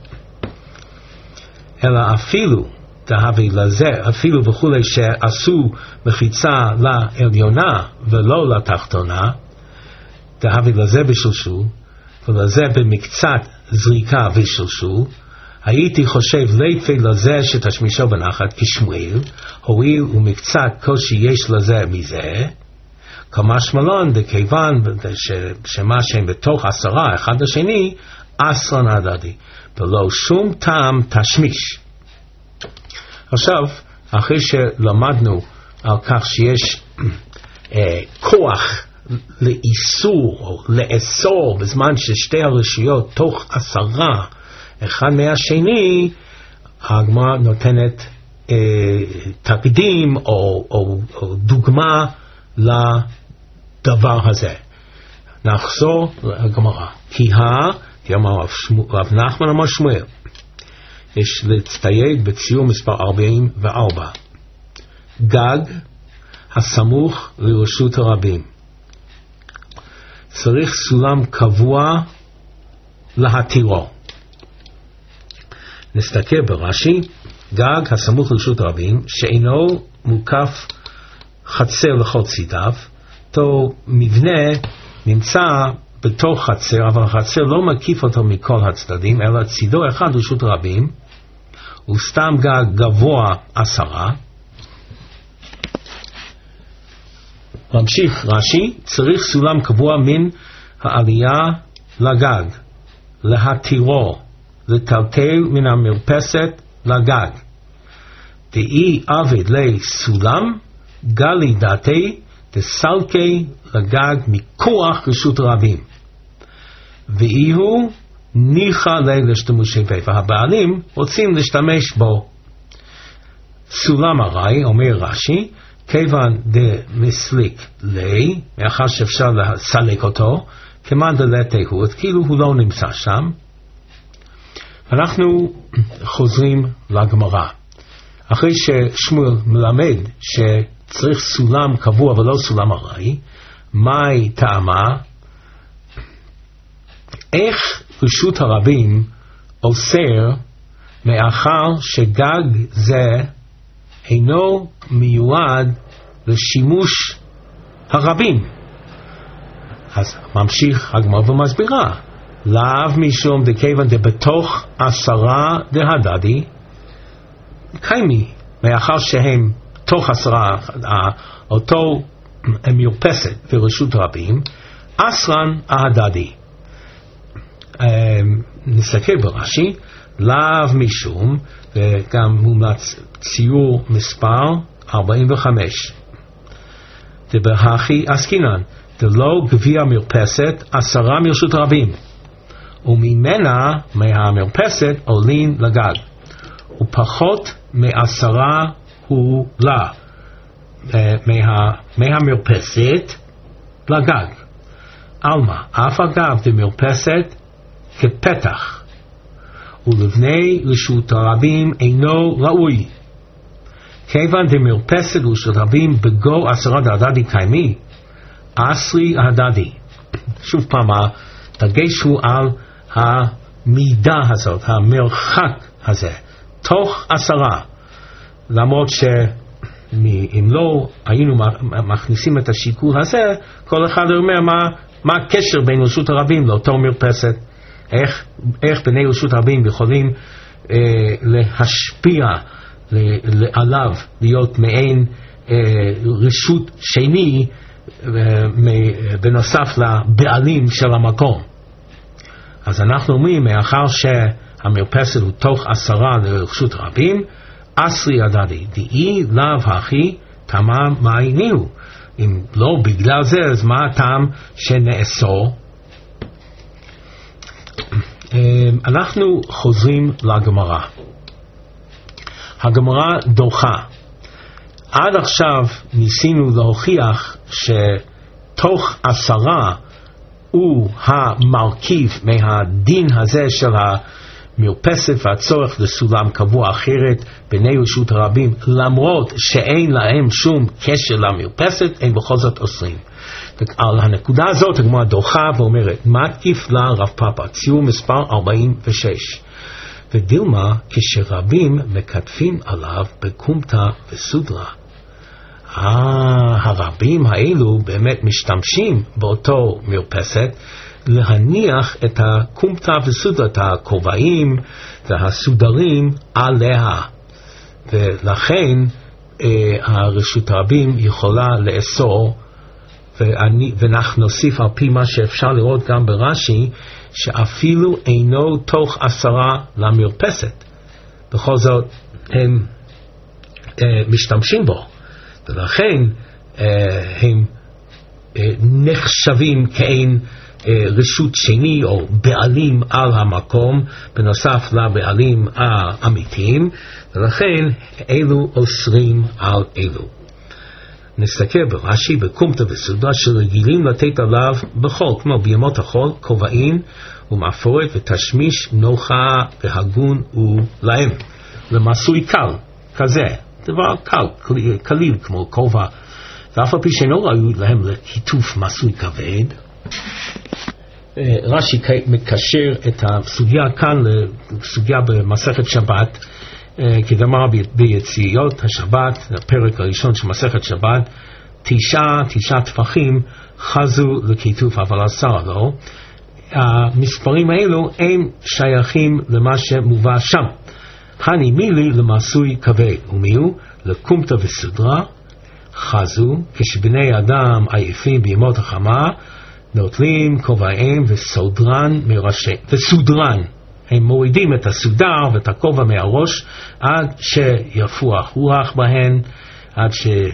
אלא אפילו תהווי לזה, אפילו וכולי שעשו מחיצה לעליונה ולא לתחתונה, תהווי לזה בשלשול, ולזה במקצת זריקה ושלשול, הייתי חושב לפי לזה שתשמישו בנחת כשמואל, הואיל ומקצת קושי יש לזה מזה, כמה שמלון דכיוון שמה שהם בתוך עשרה אחד לשני, עשרן הדדי, ולא שום טעם תשמיש. עכשיו, אחרי שלמדנו על כך שיש אה, כוח לאיסור או לאסור בזמן ששתי הרשויות תוך עשרה אחד מהשני, הגמרא נותנת אה, תקדים או, או, או דוגמה לדבר הזה. נחזור לגמרא. כי ה, כי אמר רב נחמן אמר שמואל, יש להצטייד בציור מספר ארבעים וארבע. גג הסמוך לרשות הרבים. צריך סולם קבוע להתירו. נסתכל ברש"י, גג הסמוך לרשות הרבים, שאינו מוקף חצר לכל צידיו, אותו מבנה נמצא בתוך חצר, אבל החצר לא מקיף אותו מכל הצדדים, אלא צידו אחד רשות רבים, הוא סתם גג גבוה עשרה. ממשיך רש"י, צריך סולם קבוע מן העלייה לגג, להתירו, לטלטל מן המרפסת לגג. דאי עבד לי סולם, גלי דעתי, דסלקי לגג מכוח רשות רבים. ואי הוא ניחא לי לשתמושי פה, והבעלים רוצים להשתמש בו. סולם הרי, אומר רש"י, כיוון דמסליק לי, מאחר שאפשר לסלק אותו, כמאן דלתי הוא, כאילו הוא לא נמצא שם. אנחנו חוזרים לגמרא. אחרי ששמואל מלמד שצריך סולם קבוע ולא סולם ארעי, מהי טעמה? איך רשות הרבים אוסר מאחר שגג זה אינו מיועד לשימוש הרבים? אז ממשיך הגמרא ומסבירה, לאו משום דכיוון דבתוך עשרה דהדדי, קיימי, מאחר שהם תוך עשרה, אותו מרפסת ורשות רבים, עשרן ההדדי. נסתכל ברש"י, לאו משום, וגם מומלץ ציור מספר ארבעים וחמש. דבהכי עסקינן, דלא גביע מרפסת עשרה מרשות רבים, וממנה מהמרפסת עולים לגג, ופחות מעשרה הוא לה, מה, מהמרפסת לגג. אלמה, אף אגב דמרפסת כפתח, ולבני רשות הרבים אינו ראוי. כיוון דמרפסת רשות הרבים בגו עשרה דהדדי קיימי, עשרי הדדי. שוב פעם, הדגש הוא על המידה הזאת, המרחק הזה, תוך עשרה. למרות שאם לא היינו מכניסים את השיקול הזה, כל אחד אומר מה, מה הקשר בין רשות הרבים לאותו מרפסת, איך, איך בני רשות הרבים יכולים אה, להשפיע ל, עליו, להיות מעין אה, רשות שני אה, בנוסף לבעלים של המקום. אז אנחנו אומרים, מאחר המרפסת הוא תוך עשרה לרשות רבים, אסרי הדדי, דאי לאו הכי תמה מעיינינו. אם לא בגלל זה, אז מה הטעם שנאסור? אנחנו חוזרים לגמרא. הגמרא דוחה. עד עכשיו ניסינו להוכיח שתוך עשרה הוא המרכיב מהדין הזה של המרפסת והצורך לסולם קבוע אחרת בני רשות הרבים, למרות שאין להם שום קשר למרפסת, הם בכל זאת אוסרים. על הנקודה הזאת הגמרא דוחה ואומרת, מתקיף לה רב פאפא, ציור מספר ארבעים ושש. ודילמה, כשרבים מקטפים עליו בקומטה וסודרה. אה, הרבים האלו באמת משתמשים באותו מרפסת להניח את הקומטה וסודרה, את הכובעים והסודרים עליה. ולכן אה, הרשות הרבים יכולה לאסור, ואני, ואנחנו נוסיף על פי מה שאפשר לראות גם ברש"י, שאפילו אינו תוך עשרה למרפסת, בכל זאת הם אה, משתמשים בו, ולכן אה, הם אה, נחשבים כאין אה, רשות שני או בעלים על המקום בנוסף לבעלים האמיתיים, ולכן אלו אוסרים על אלו. נסתכל ברש"י, בקומטה וסודרה שרגילים לתת עליו בחול, כמו בימות החול, כובעים ומאפורת ותשמיש נוחה והגון הוא להם. למסוי קל, כזה, דבר קל, קליל כמו כובע, ואף על פי שאינו ראוי להם לכיתוף מסוי כבד. רש"י מקשר את הסוגיה כאן לסוגיה במסכת שבת, כדאמר ביציאות השבת, הפרק הראשון של מסכת שבת, תשעה, תשעה טפחים חזו לכיתוף, אבל עשרה לא. המספרים האלו הם שייכים למה שמובא שם. הני מילי למסוי כבד, ומיהו? לקומטה וסודרה חזו, כשבני אדם עייפים בימות החמה, נוטלים כובעיהם וסודרן מראשי, וסודרן. הם מורידים את הסודר ואת הכובע מהראש עד שיפוח רוח בהן, עד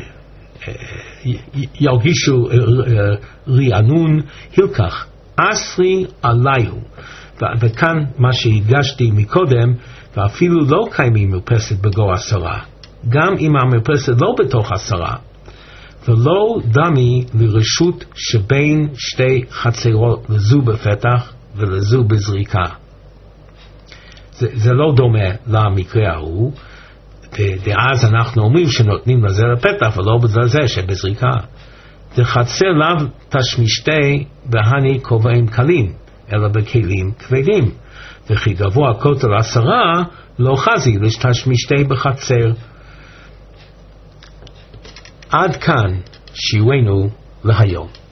שירגישו רענון, הלקח אסרי עליהו. וכאן מה שהדגשתי מקודם, ואפילו לא קיימים מרפסת בגו עשרה, גם אם המרפסת לא בתוך עשרה, ולא דמי לרשות שבין שתי חצרות, לזו בפתח ולזו בזריקה. זה, זה לא דומה למקרה ההוא, ואז אנחנו אומרים שנותנים לזה לפתח ולא בזה שבזריקה. דחצר לאו תשמישתי בהני כובעים קלים, אלא בכלים כבדים. וכי גבוה כותל עשרה לא חזי לתשמישתי בחצר. עד כאן שיעורנו להיום.